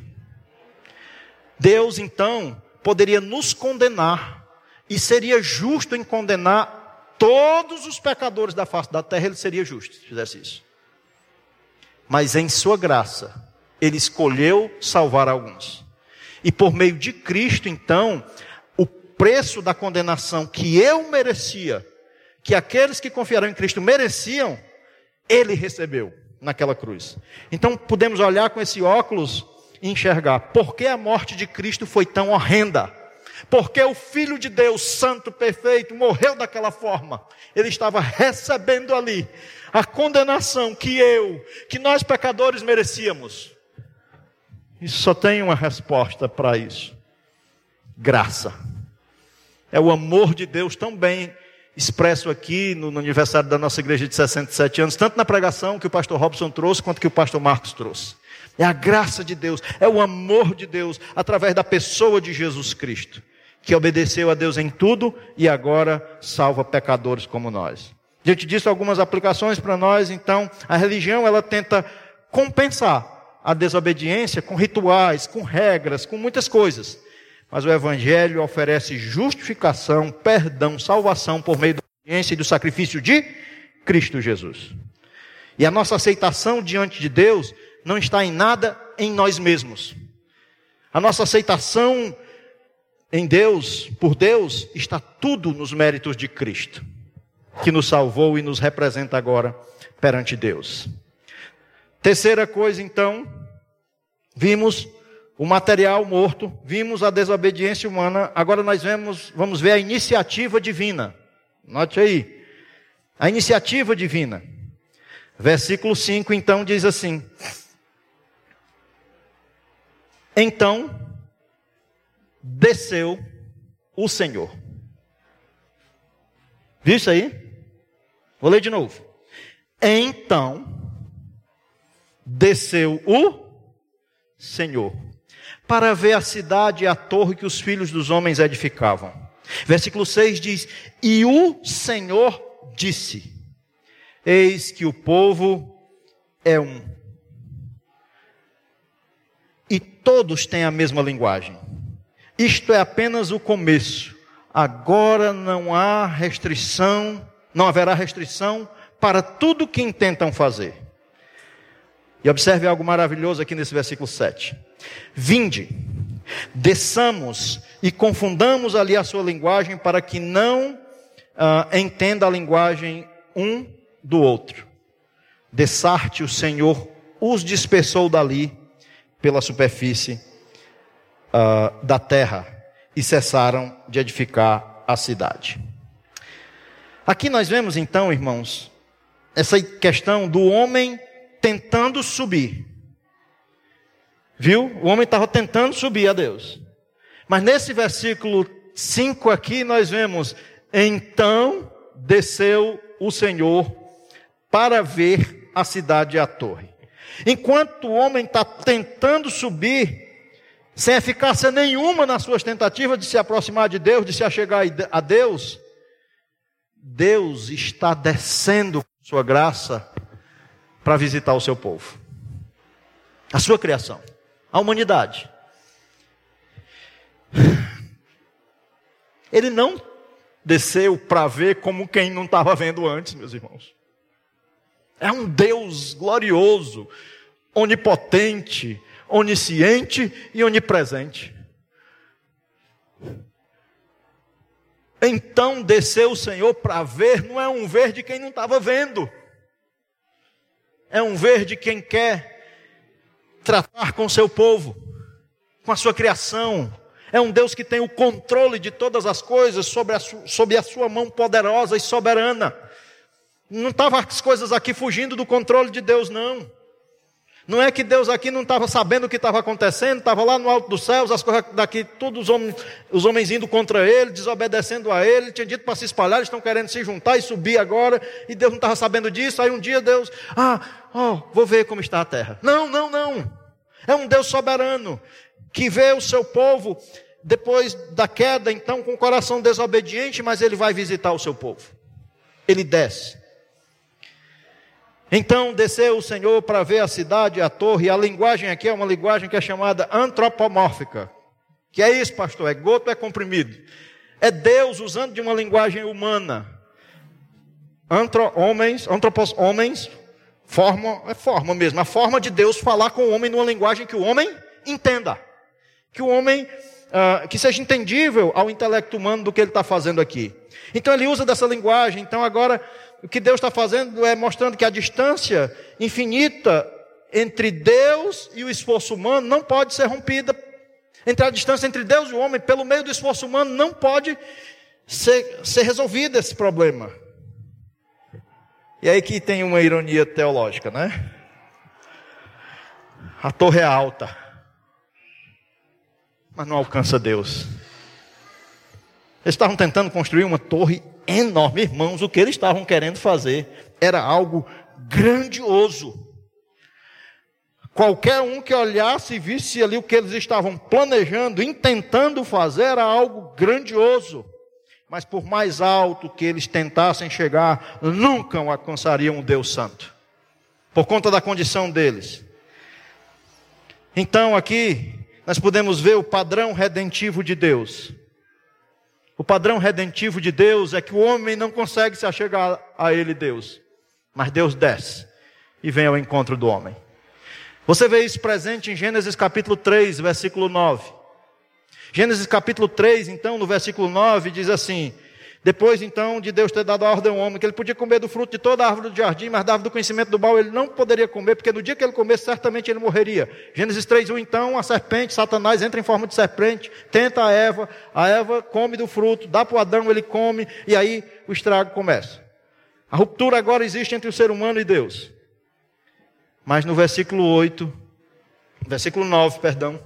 Deus então poderia nos condenar e seria justo em condenar todos os pecadores da face da terra, ele seria justo se fizesse isso. Mas em sua graça, ele escolheu salvar alguns. E por meio de Cristo, então, o preço da condenação que eu merecia, que aqueles que confiaram em Cristo mereciam, ele recebeu naquela cruz. Então podemos olhar com esse óculos e enxergar por que a morte de Cristo foi tão horrenda. Porque o Filho de Deus, santo, perfeito, morreu daquela forma. Ele estava recebendo ali a condenação que eu, que nós pecadores merecíamos. Isso só tem uma resposta para isso: graça. É o amor de Deus tão bem expresso aqui no, no aniversário da nossa igreja de sessenta e sete anos, tanto na pregação que o pastor Robson trouxe, quanto que o pastor Marcos trouxe. É a graça de Deus, é o amor de Deus, através da pessoa de Jesus Cristo, que obedeceu a Deus em tudo e agora salva pecadores como nós. Diante disso, algumas aplicações para nós. Então, a religião, ela tenta compensar a desobediência com rituais, com regras, com muitas coisas. Mas o Evangelho oferece justificação, perdão, salvação por meio da obediência e do sacrifício de Cristo Jesus. E a nossa aceitação diante de Deus não está em nada em nós mesmos. A nossa aceitação em Deus, por Deus, está tudo nos méritos de Cristo, que nos salvou e nos representa agora perante Deus. Terceira coisa, então, vimos o material morto, vimos a desobediência humana, agora nós vemos, vamos ver a iniciativa divina. Note aí, a iniciativa divina. Versículo cinco, então, diz assim: então desceu o Senhor. Viu isso aí? Vou ler de novo. Então desceu o Senhor para ver a cidade e a torre que os filhos dos homens edificavam. Versículo seis diz: e o Senhor disse: eis que o povo é um, e todos têm a mesma linguagem. Isto é apenas o começo. Agora não há restrição, não haverá restrição para tudo que intentam fazer. E observe algo maravilhoso aqui nesse versículo sete. Vinde, desçamos e confundamos ali a sua linguagem, para que não uh, entenda a linguagem um do outro. Dessarte o Senhor os dispersou dali pela superfície uh, da terra, e cessaram de edificar a cidade. Aqui nós vemos então, irmãos, essa questão do homem tentando subir. Viu? O homem estava tentando subir a Deus. Mas nesse versículo cinco aqui nós vemos: então desceu o Senhor para ver a cidade e a torre. Enquanto o homem está tentando subir, sem eficácia nenhuma nas suas tentativas de se aproximar de Deus, de se achegar a Deus, Deus está descendo com sua graça para visitar o seu povo, a sua criação, a humanidade. Ele não desceu para ver como quem não estava vendo antes, meus irmãos. É um Deus glorioso, onipotente, onisciente e onipresente. Então desceu o Senhor para ver, não é um ver de quem não estava vendo. É um ver de quem quer tratar com o seu povo, com a sua criação. É um Deus que tem o controle de todas as coisas sobre a, su, sobre a sua mão poderosa e soberana. Não estavam as coisas aqui fugindo do controle de Deus, não. Não é que Deus aqui não estava sabendo o que estava acontecendo, estava lá no alto dos céus, as coisas daqui, todos os homens, os homens indo contra ele, desobedecendo a ele, tinha dito para se espalhar, eles estão querendo se juntar e subir agora, e Deus não estava sabendo disso. Aí um dia Deus, ah, oh, vou ver como está a terra. Não, não, não. É um Deus soberano, que vê o seu povo, depois da queda, então, com o coração desobediente, mas ele vai visitar o seu povo. Ele desce. Então desceu o Senhor para ver a cidade e a torre. E a linguagem aqui é uma linguagem que é chamada antropomórfica. Que é isso, pastor? É goto ou é comprimido? É Deus usando de uma linguagem humana antro, homens, antropos, homens, forma, é forma mesmo, a forma de Deus falar com o homem numa linguagem que o homem entenda. Que o homem, uh, que seja entendível ao intelecto humano do que ele está fazendo aqui. Então ele usa dessa linguagem. Então agora, o que Deus está fazendo é mostrando que a distância infinita entre Deus e o esforço humano não pode ser rompida. Entre a distância entre Deus e o homem, pelo meio do esforço humano, não pode ser, ser resolvido esse problema. E aí que tem uma ironia teológica, né? A torre é alta, mas não alcança Deus. Eles estavam tentando construir uma torre enorme. Irmãos, o que eles estavam querendo fazer era algo grandioso. Qualquer um que olhasse e visse ali o que eles estavam planejando, intentando fazer, era algo grandioso. Mas por mais alto que eles tentassem chegar, nunca alcançariam o Deus Santo. Por conta da condição deles. Então aqui, nós podemos ver o padrão redentivo de Deus. O padrão redentivo de Deus é que o homem não consegue se achegar a ele, Deus. Mas Deus desce e vem ao encontro do homem. Você vê isso presente em Gênesis capítulo três, versículo nove. Gênesis capítulo três, então, no versículo nove, diz assim: depois, então, de Deus ter dado a ordem ao homem, que ele podia comer do fruto de toda a árvore do jardim, mas da árvore do conhecimento do mal ele não poderia comer, porque no dia que ele comesse, certamente ele morreria. Gênesis três, um, então, a serpente, Satanás, entra em forma de serpente, tenta a Eva, a Eva come do fruto, dá para o Adão, ele come, e aí o estrago começa. A ruptura agora existe entre o ser humano e Deus. Mas no versículo oito, versículo nove, perdão,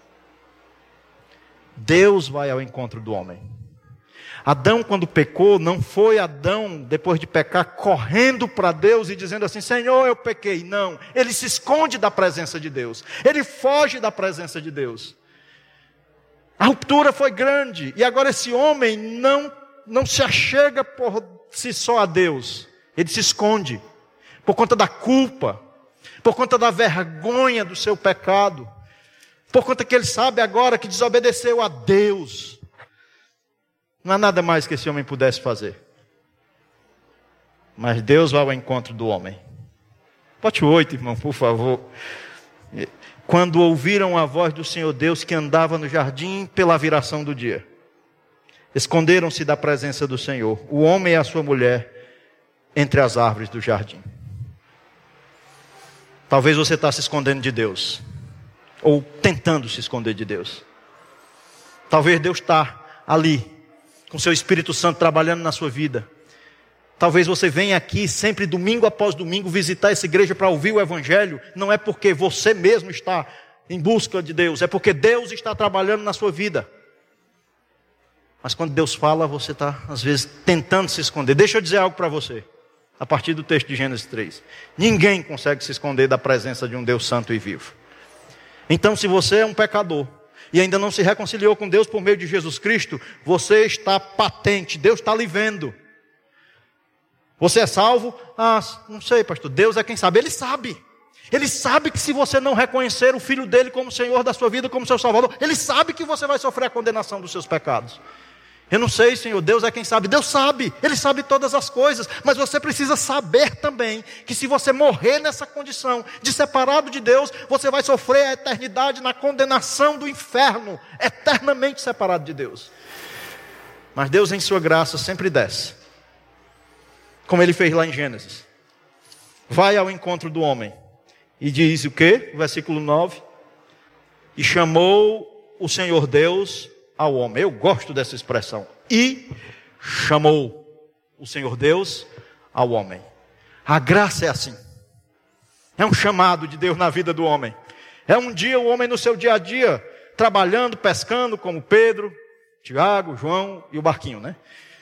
Deus vai ao encontro do homem. Adão, quando pecou, não foi Adão, depois de pecar, correndo para Deus e dizendo assim: Senhor, eu pequei. Não, ele se esconde da presença de Deus. Ele foge da presença de Deus. A ruptura foi grande. E agora esse homem não, não se achega por si só a Deus. Ele se esconde por conta da culpa, por conta da vergonha do seu pecado, por conta que ele sabe agora que desobedeceu a Deus. Não há nada mais que esse homem pudesse fazer. Mas Deus vai ao encontro do homem. Bote o oito, irmão, por favor. Quando ouviram a voz do Senhor Deus que andava no jardim pela viração do dia, esconderam-se da presença do Senhor, o homem e a sua mulher, entre as árvores do jardim. Talvez você está se escondendo de Deus, ou tentando se esconder de Deus. Talvez Deus está ali, com seu Espírito Santo trabalhando na sua vida. Talvez você venha aqui sempre domingo após domingo visitar essa igreja para ouvir o Evangelho. Não é porque você mesmo está em busca de Deus, é porque Deus está trabalhando na sua vida. Mas quando Deus fala, você está às vezes tentando se esconder. Deixa eu dizer algo para você, a partir do texto de Gênesis três. Ninguém consegue se esconder da presença de um Deus santo e vivo. Então, se você é um pecador e ainda não se reconciliou com Deus por meio de Jesus Cristo, você está patente, Deus está lhe vendo. Você é salvo? Ah, não sei, pastor, Deus é quem sabe. Ele sabe. Ele sabe que se você não reconhecer o Filho dele como Senhor da sua vida, como seu Salvador, Ele sabe que você vai sofrer a condenação dos seus pecados. Eu não sei, Senhor, Deus é quem sabe. Deus sabe, Ele sabe todas as coisas. Mas você precisa saber também que se você morrer nessa condição de separado de Deus, você vai sofrer a eternidade na condenação do inferno, eternamente separado de Deus. Mas Deus em sua graça sempre desce, como Ele fez lá em Gênesis. Vai ao encontro do homem e diz o quê? Versículo nove: e chamou o Senhor Deus ao homem. Eu gosto dessa expressão. E chamou o Senhor Deus ao homem. A graça é assim. É um chamado de Deus na vida do homem. É um dia o homem no seu dia a dia, trabalhando, pescando, como Pedro, Tiago, João e o barquinho, né?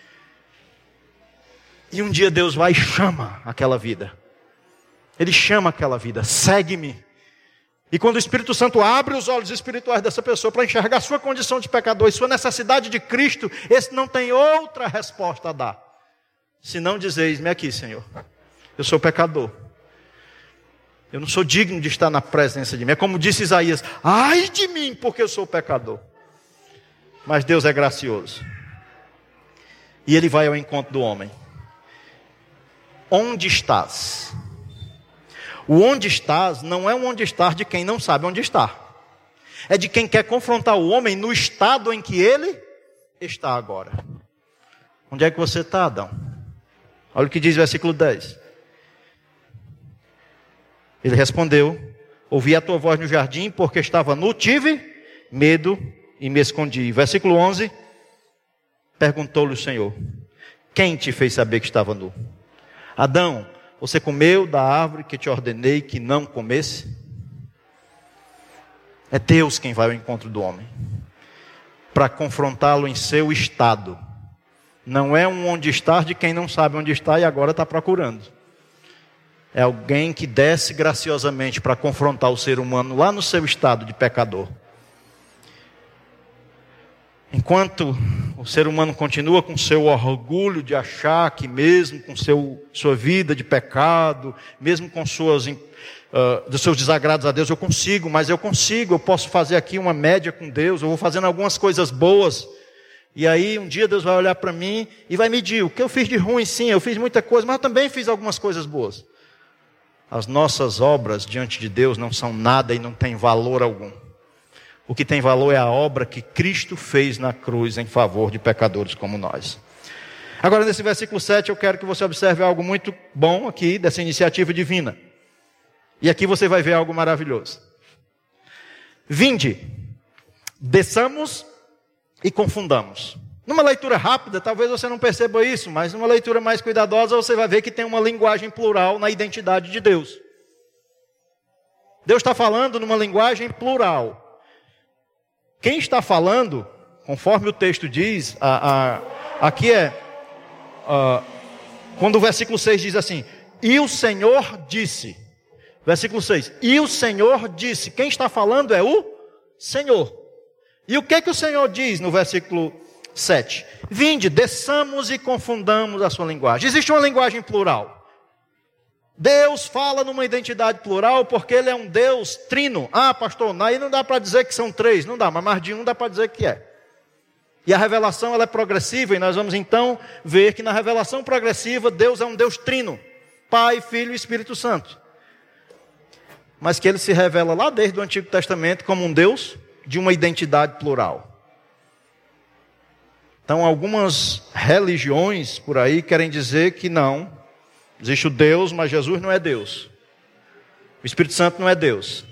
E um dia Deus vai e chama aquela vida. Ele chama aquela vida: segue-me. E quando o Espírito Santo abre os olhos espirituais dessa pessoa para enxergar sua condição de pecador e sua necessidade de Cristo, esse não tem outra resposta a dar, senão dizer: eis-me aqui, Senhor, eu sou pecador, eu não sou digno de estar na presença de mim. É como disse Isaías: ai de mim, porque eu sou pecador. Mas Deus é gracioso, e Ele vai ao encontro do homem. onde estás? O onde estás não é um onde estás de quem não sabe onde está. É de quem quer confrontar o homem no estado em que ele está agora. Onde é que você está, Adão? Olha o que diz o versículo dez. Ele respondeu: ouvi a tua voz no jardim, porque estava nu, tive medo e me escondi. Versículo onze. Perguntou-lhe o Senhor: quem te fez saber que estava nu? Adão, você comeu da árvore que te ordenei que não comesse? É Deus quem vai ao encontro do homem, para confrontá-lo em seu estado. Não é um onde estar de quem não sabe onde está e agora está procurando. É alguém que desce graciosamente para confrontar o ser humano lá no seu estado de pecador. Enquanto o ser humano continua com seu orgulho de achar que mesmo com seu, sua vida de pecado, mesmo com suas, uh, dos seus desagrados a Deus, eu consigo, mas eu consigo, eu posso fazer aqui uma média com Deus, eu vou fazendo algumas coisas boas, e aí um dia Deus vai olhar para mim e vai medir o que eu fiz de ruim. Sim, eu fiz muita coisa, mas eu também fiz algumas coisas boas. As nossas obras diante de Deus não são nada e não têm valor algum. O que tem valor é a obra que Cristo fez na cruz em favor de pecadores como nós. Agora, nesse versículo sete, eu quero que você observe algo muito bom aqui, dessa iniciativa divina. E aqui você vai ver algo maravilhoso. Vinde, desçamos e confundamos. Numa leitura rápida, talvez você não perceba isso, mas numa leitura mais cuidadosa, você vai ver que tem uma linguagem plural na identidade de Deus. Deus está falando numa linguagem plural. Quem está falando, conforme o texto diz, a, a, aqui é, a, quando o versículo seis diz assim, e o Senhor disse, versículo seis, e o Senhor disse, quem está falando é o Senhor. E o que que o Senhor diz no versículo sete? Vinde, desçamos e confundamos a sua linguagem. Existe uma linguagem plural. Deus fala numa identidade plural porque Ele é um Deus trino. Ah, pastor, aí não dá para dizer que são três, não dá, mas mais de um dá para dizer que é. E a revelação ela é progressiva, e nós vamos então ver que na revelação progressiva Deus é um Deus trino, Pai, Filho e Espírito Santo. Mas que Ele se revela lá desde o Antigo Testamento como um Deus de uma identidade plural. Então algumas religiões por aí querem dizer que não, existe o Deus, mas Jesus não é Deus. O Espírito Santo não é Deus.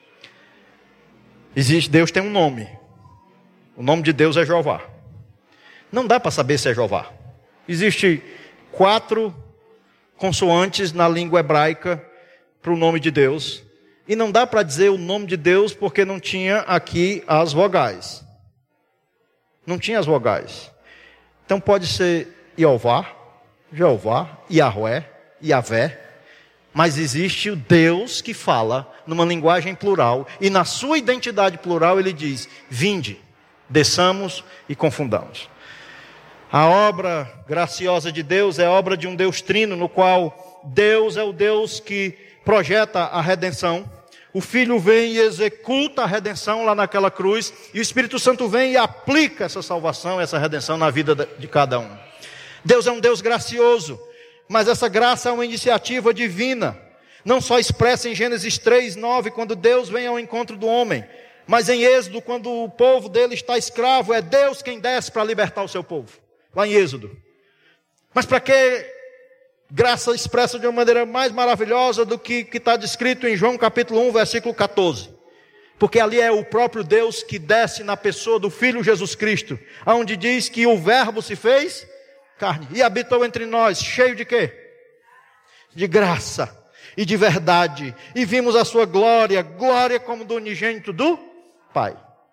Existe, Deus tem um nome. O nome de Deus é Jeová. Não dá para saber se é Jeová. Existem quatro consoantes na língua hebraica para o nome de Deus. E não dá para dizer o nome de Deus porque não tinha aqui as vogais. Não tinha as vogais. Então pode ser Jeová, Jeová, Yahweh, Yahvé. Mas existe o Deus que fala numa linguagem plural. E na sua identidade plural ele diz, vinde, desçamos e confundamos. A obra graciosa de Deus é a obra de um Deus trino, no qual Deus é o Deus que projeta a redenção. O Filho vem e executa a redenção lá naquela cruz. E o Espírito Santo vem e aplica essa salvação, essa redenção na vida de cada um. Deus é um Deus gracioso. Mas essa graça é uma iniciativa divina. Não só expressa em Gênesis três, nove, quando Deus vem ao encontro do homem. Mas em Êxodo, quando o povo dele está escravo, é Deus quem desce para libertar o seu povo. Lá em Êxodo. Mas para que graça expressa de uma maneira mais maravilhosa do que está descrito em João capítulo um, versículo catorze. Porque ali é o próprio Deus que desce na pessoa do Filho Jesus Cristo, onde diz que o verbo se fez carne e habitou entre nós, cheio de quê? De graça e de verdade. E vimos a sua glória, glória como do unigênito do Pai.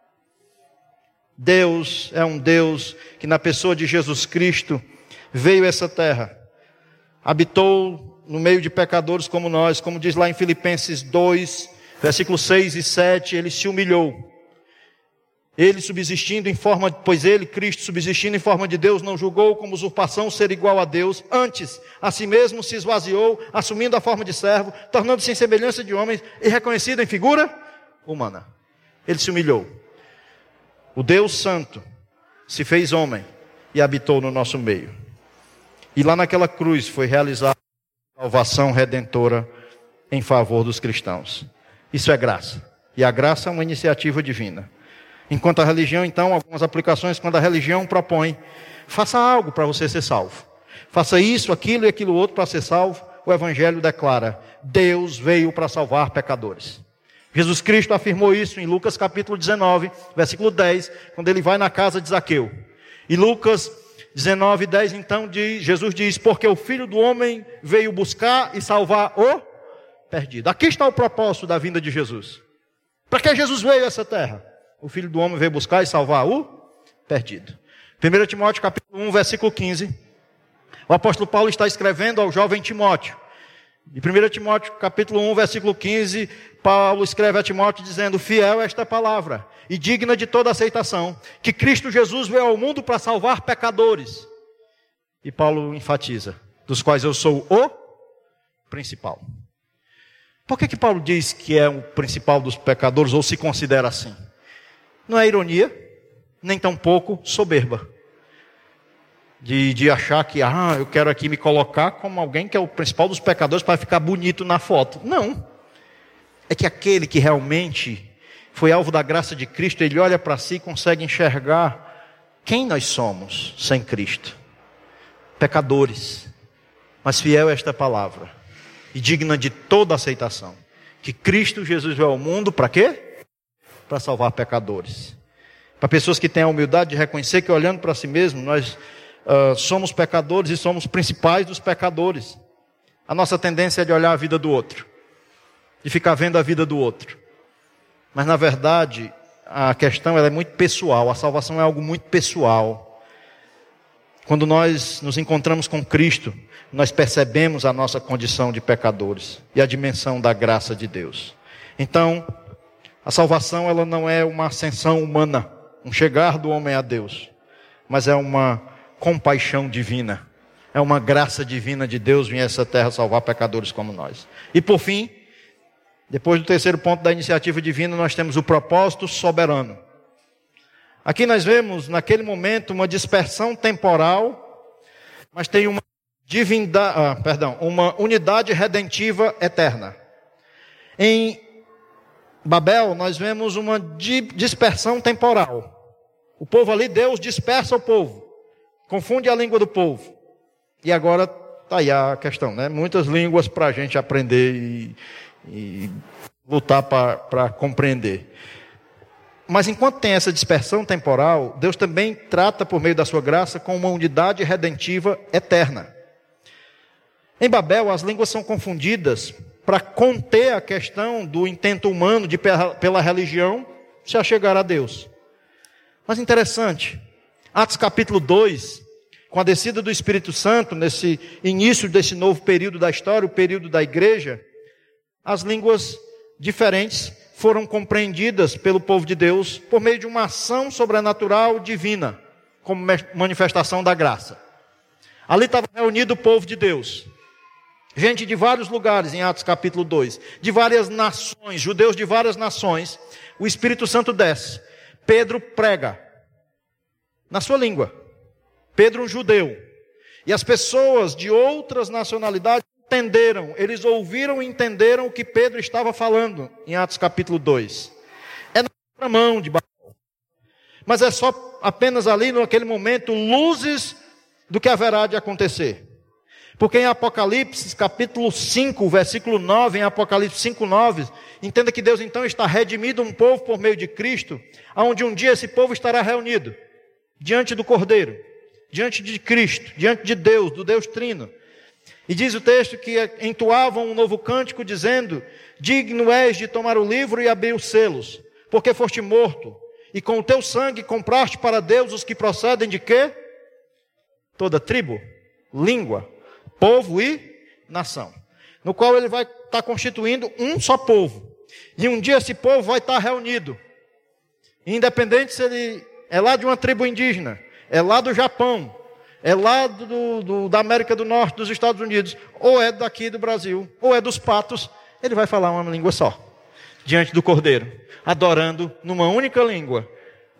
Deus é um Deus que na pessoa de Jesus Cristo veio a essa terra. Habitou no meio de pecadores como nós, como diz lá em Filipenses dois, versículos seis e sete, ele se humilhou. Ele subsistindo em forma, pois ele, Cristo, subsistindo em forma de Deus, não julgou como usurpação ser igual a Deus. Antes, a si mesmo se esvaziou, assumindo a forma de servo, tornando-se em semelhança de homens e reconhecido em figura humana. Ele se humilhou. O Deus Santo se fez homem e habitou no nosso meio. E lá naquela cruz foi realizado salvação redentora em favor dos cristãos. Isso é graça. E a graça é uma iniciativa divina. Enquanto a religião, então, algumas aplicações, quando a religião propõe, faça algo para você ser salvo. Faça isso, aquilo e aquilo outro para ser salvo. O Evangelho declara, Deus veio para salvar pecadores. Jesus Cristo afirmou isso em Lucas capítulo dezenove, versículo dez, quando ele vai na casa de Zaqueu. E Lucas dezenove, dez, então, diz, Jesus diz, porque o Filho do Homem veio buscar e salvar o perdido. Aqui está o propósito da vinda de Jesus. Para que Jesus veio a essa terra? O Filho do Homem veio buscar e salvar o perdido. primeiro Timóteo capítulo um, versículo quinze. O apóstolo Paulo está escrevendo ao jovem Timóteo. Em primeiro Timóteo capítulo um, versículo quinze, Paulo escreve a Timóteo dizendo, fiel esta palavra e digna de toda aceitação, que Cristo Jesus veio ao mundo para salvar pecadores. E Paulo enfatiza, dos quais eu sou o principal. Por que que Paulo diz que é o principal dos pecadores, ou se considera assim? Não é ironia, nem tampouco soberba. De, de achar que, ah, eu quero aqui me colocar como alguém que é o principal dos pecadores para ficar bonito na foto. Não. É que aquele que realmente foi alvo da graça de Cristo, ele olha para si e consegue enxergar quem nós somos sem Cristo. Pecadores. Mas fiel a esta palavra. E digna de toda aceitação. Que Cristo Jesus veio ao mundo para quê? Para salvar pecadores. Para pessoas que têm a humildade de reconhecer que olhando para si mesmo, nós uh, somos pecadores e somos principais dos pecadores. A nossa tendência é de olhar a vida do outro. De ficar vendo a vida do outro. Mas na verdade, a questão ela é muito pessoal. A salvação é algo muito pessoal. Quando nós nos encontramos com Cristo, nós percebemos a nossa condição de pecadores. E a dimensão da graça de Deus. Então, a salvação ela não é uma ascensão humana, um chegar do homem a Deus, mas é uma compaixão divina, é uma graça divina de Deus vir a essa terra salvar pecadores como nós. E por fim, depois do terceiro ponto da iniciativa divina, nós temos o propósito soberano. Aqui nós vemos naquele momento uma dispersão temporal, mas tem uma divindade, ah, perdão, uma unidade redentiva eterna. Em Babel, nós vemos uma dispersão temporal. O povo ali, Deus dispersa o povo. Confunde a língua do povo. E agora está aí a questão, né? Muitas línguas para a gente aprender e, e lutar para compreender. Mas enquanto tem essa dispersão temporal, Deus também trata por meio da sua graça com uma unidade redentiva eterna. Em Babel, as línguas são confundidas para conter a questão do intento humano de, pela religião, se achegar a Deus. Mas interessante, Atos capítulo dois, com a descida do Espírito Santo, nesse início desse novo período da história, o período da igreja, as línguas diferentes foram compreendidas pelo povo de Deus por meio de uma ação sobrenatural divina, como manifestação da graça. Ali estava reunido o povo de Deus. Gente de vários lugares, em Atos capítulo dois, de várias nações, judeus de várias nações, o Espírito Santo desce. Pedro prega, na sua língua. Pedro um judeu. E as pessoas de outras nacionalidades entenderam, eles ouviram e entenderam o que Pedro estava falando, em Atos capítulo dois. É na contramão de Babel. Mas é só apenas ali, naquele momento, luzes do que haverá de acontecer. Porque em Apocalipse, capítulo cinco, versículo nove, em Apocalipse cinco, nove, entenda que Deus então está redimindo um povo por meio de Cristo, onde um dia esse povo estará reunido, diante do Cordeiro, diante de Cristo, diante de Deus, do Deus Trino. E diz o texto que entoavam um novo cântico dizendo, digno és de tomar o livro e abrir os selos, porque foste morto, e com o teu sangue compraste para Deus os que procedem de quê? Toda tribo, língua, povo e nação, no qual ele vai estar constituindo um só povo. E um dia esse povo vai estar reunido, independente se ele é lá de uma tribo indígena, é lá do Japão, é lá do, do, da América do Norte, dos Estados Unidos, ou é daqui do Brasil, ou é dos patos, ele vai falar uma língua só, diante do Cordeiro, adorando numa única língua,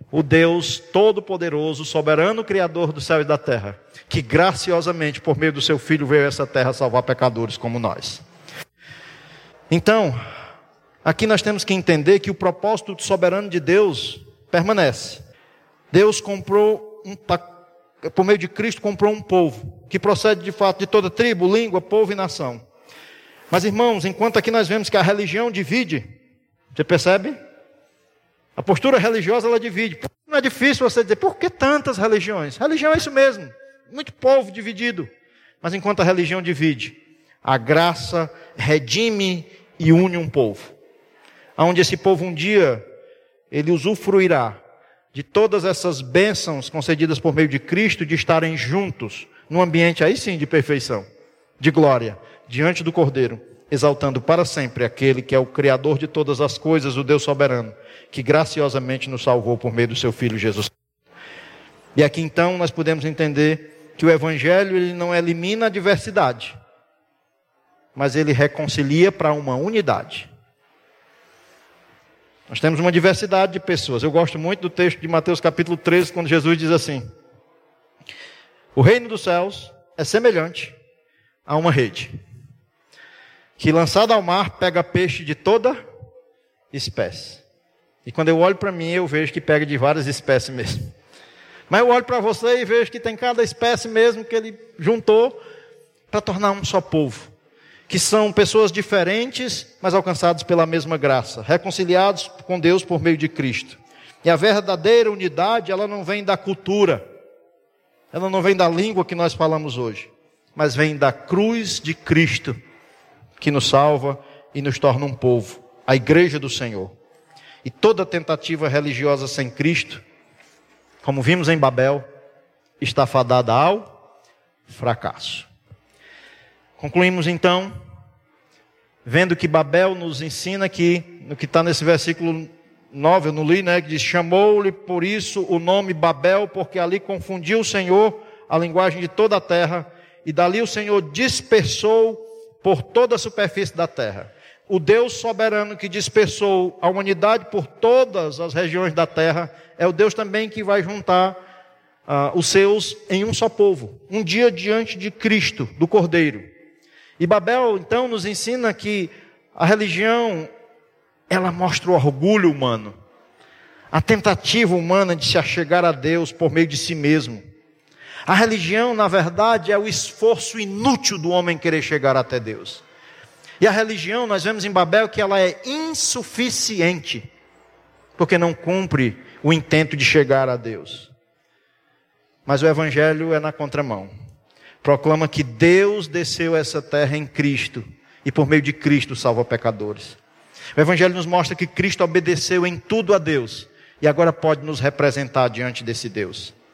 o Deus Todo-Poderoso, soberano, Criador do céu e da terra, que graciosamente, por meio do seu Filho, veio a essa terra salvar pecadores como nós. Então, aqui nós temos que entender que o propósito soberano de Deus permanece. Deus comprou, um, por meio de Cristo, comprou um povo, que procede de fato de toda tribo, língua, povo e nação. Mas irmãos, enquanto aqui nós vemos que a religião divide, você percebe? A postura religiosa ela divide. Não é difícil você dizer, por que tantas religiões? Religião é isso mesmo, muito povo dividido. Mas enquanto a religião divide, a graça redime e une um povo. Onde esse povo um dia, ele usufruirá de todas essas bênçãos concedidas por meio de Cristo, de estarem juntos, num ambiente aí sim de perfeição, de glória, diante do Cordeiro, exaltando para sempre aquele que é o Criador de todas as coisas, o Deus soberano, que graciosamente nos salvou por meio do seu Filho Jesus. E aqui então nós podemos entender que o Evangelho ele não elimina a diversidade, mas ele reconcilia para uma unidade. Nós temos uma diversidade de pessoas. Eu gosto muito do texto de Mateus capítulo treze, quando Jesus diz assim: o reino dos céus é semelhante a uma rede, que lançada ao mar pega peixe de toda espécie. E quando eu olho para mim, eu vejo que pega de várias espécies mesmo. Mas eu olho para você e vejo que tem cada espécie mesmo que ele juntou para tornar um só povo. Que são pessoas diferentes, mas alcançados pela mesma graça, reconciliados com Deus por meio de Cristo. E a verdadeira unidade, ela não vem da cultura, ela não vem da língua que nós falamos hoje, mas vem da cruz de Cristo, que nos salva e nos torna um povo, a igreja do Senhor. E toda tentativa religiosa sem Cristo, como vimos em Babel, está fadada ao fracasso. Concluímos então, vendo que Babel nos ensina que, no que está nesse versículo nove, eu não li, né, que diz, chamou-lhe por isso o nome Babel, porque ali confundiu o Senhor a linguagem de toda a terra, e dali o Senhor dispersou por toda a superfície da terra. O Deus soberano que dispersou a humanidade por todas as regiões da terra, é o Deus também que vai juntar uh, os seus em um só povo, um dia diante de Cristo, do Cordeiro. E Babel, então, nos ensina que a religião, ela mostra o orgulho humano, a tentativa humana de se achegar a Deus por meio de si mesmo. A religião, na verdade, é o esforço inútil do homem querer chegar até Deus. E a religião, nós vemos em Babel que ela é insuficiente, porque não cumpre o intento de chegar a Deus. Mas o Evangelho é na contramão. Proclama que Deus desceu a essa terra em Cristo, e por meio de Cristo salva pecadores. O Evangelho nos mostra que Cristo obedeceu em tudo a Deus, e agora pode nos representar diante desse Deus.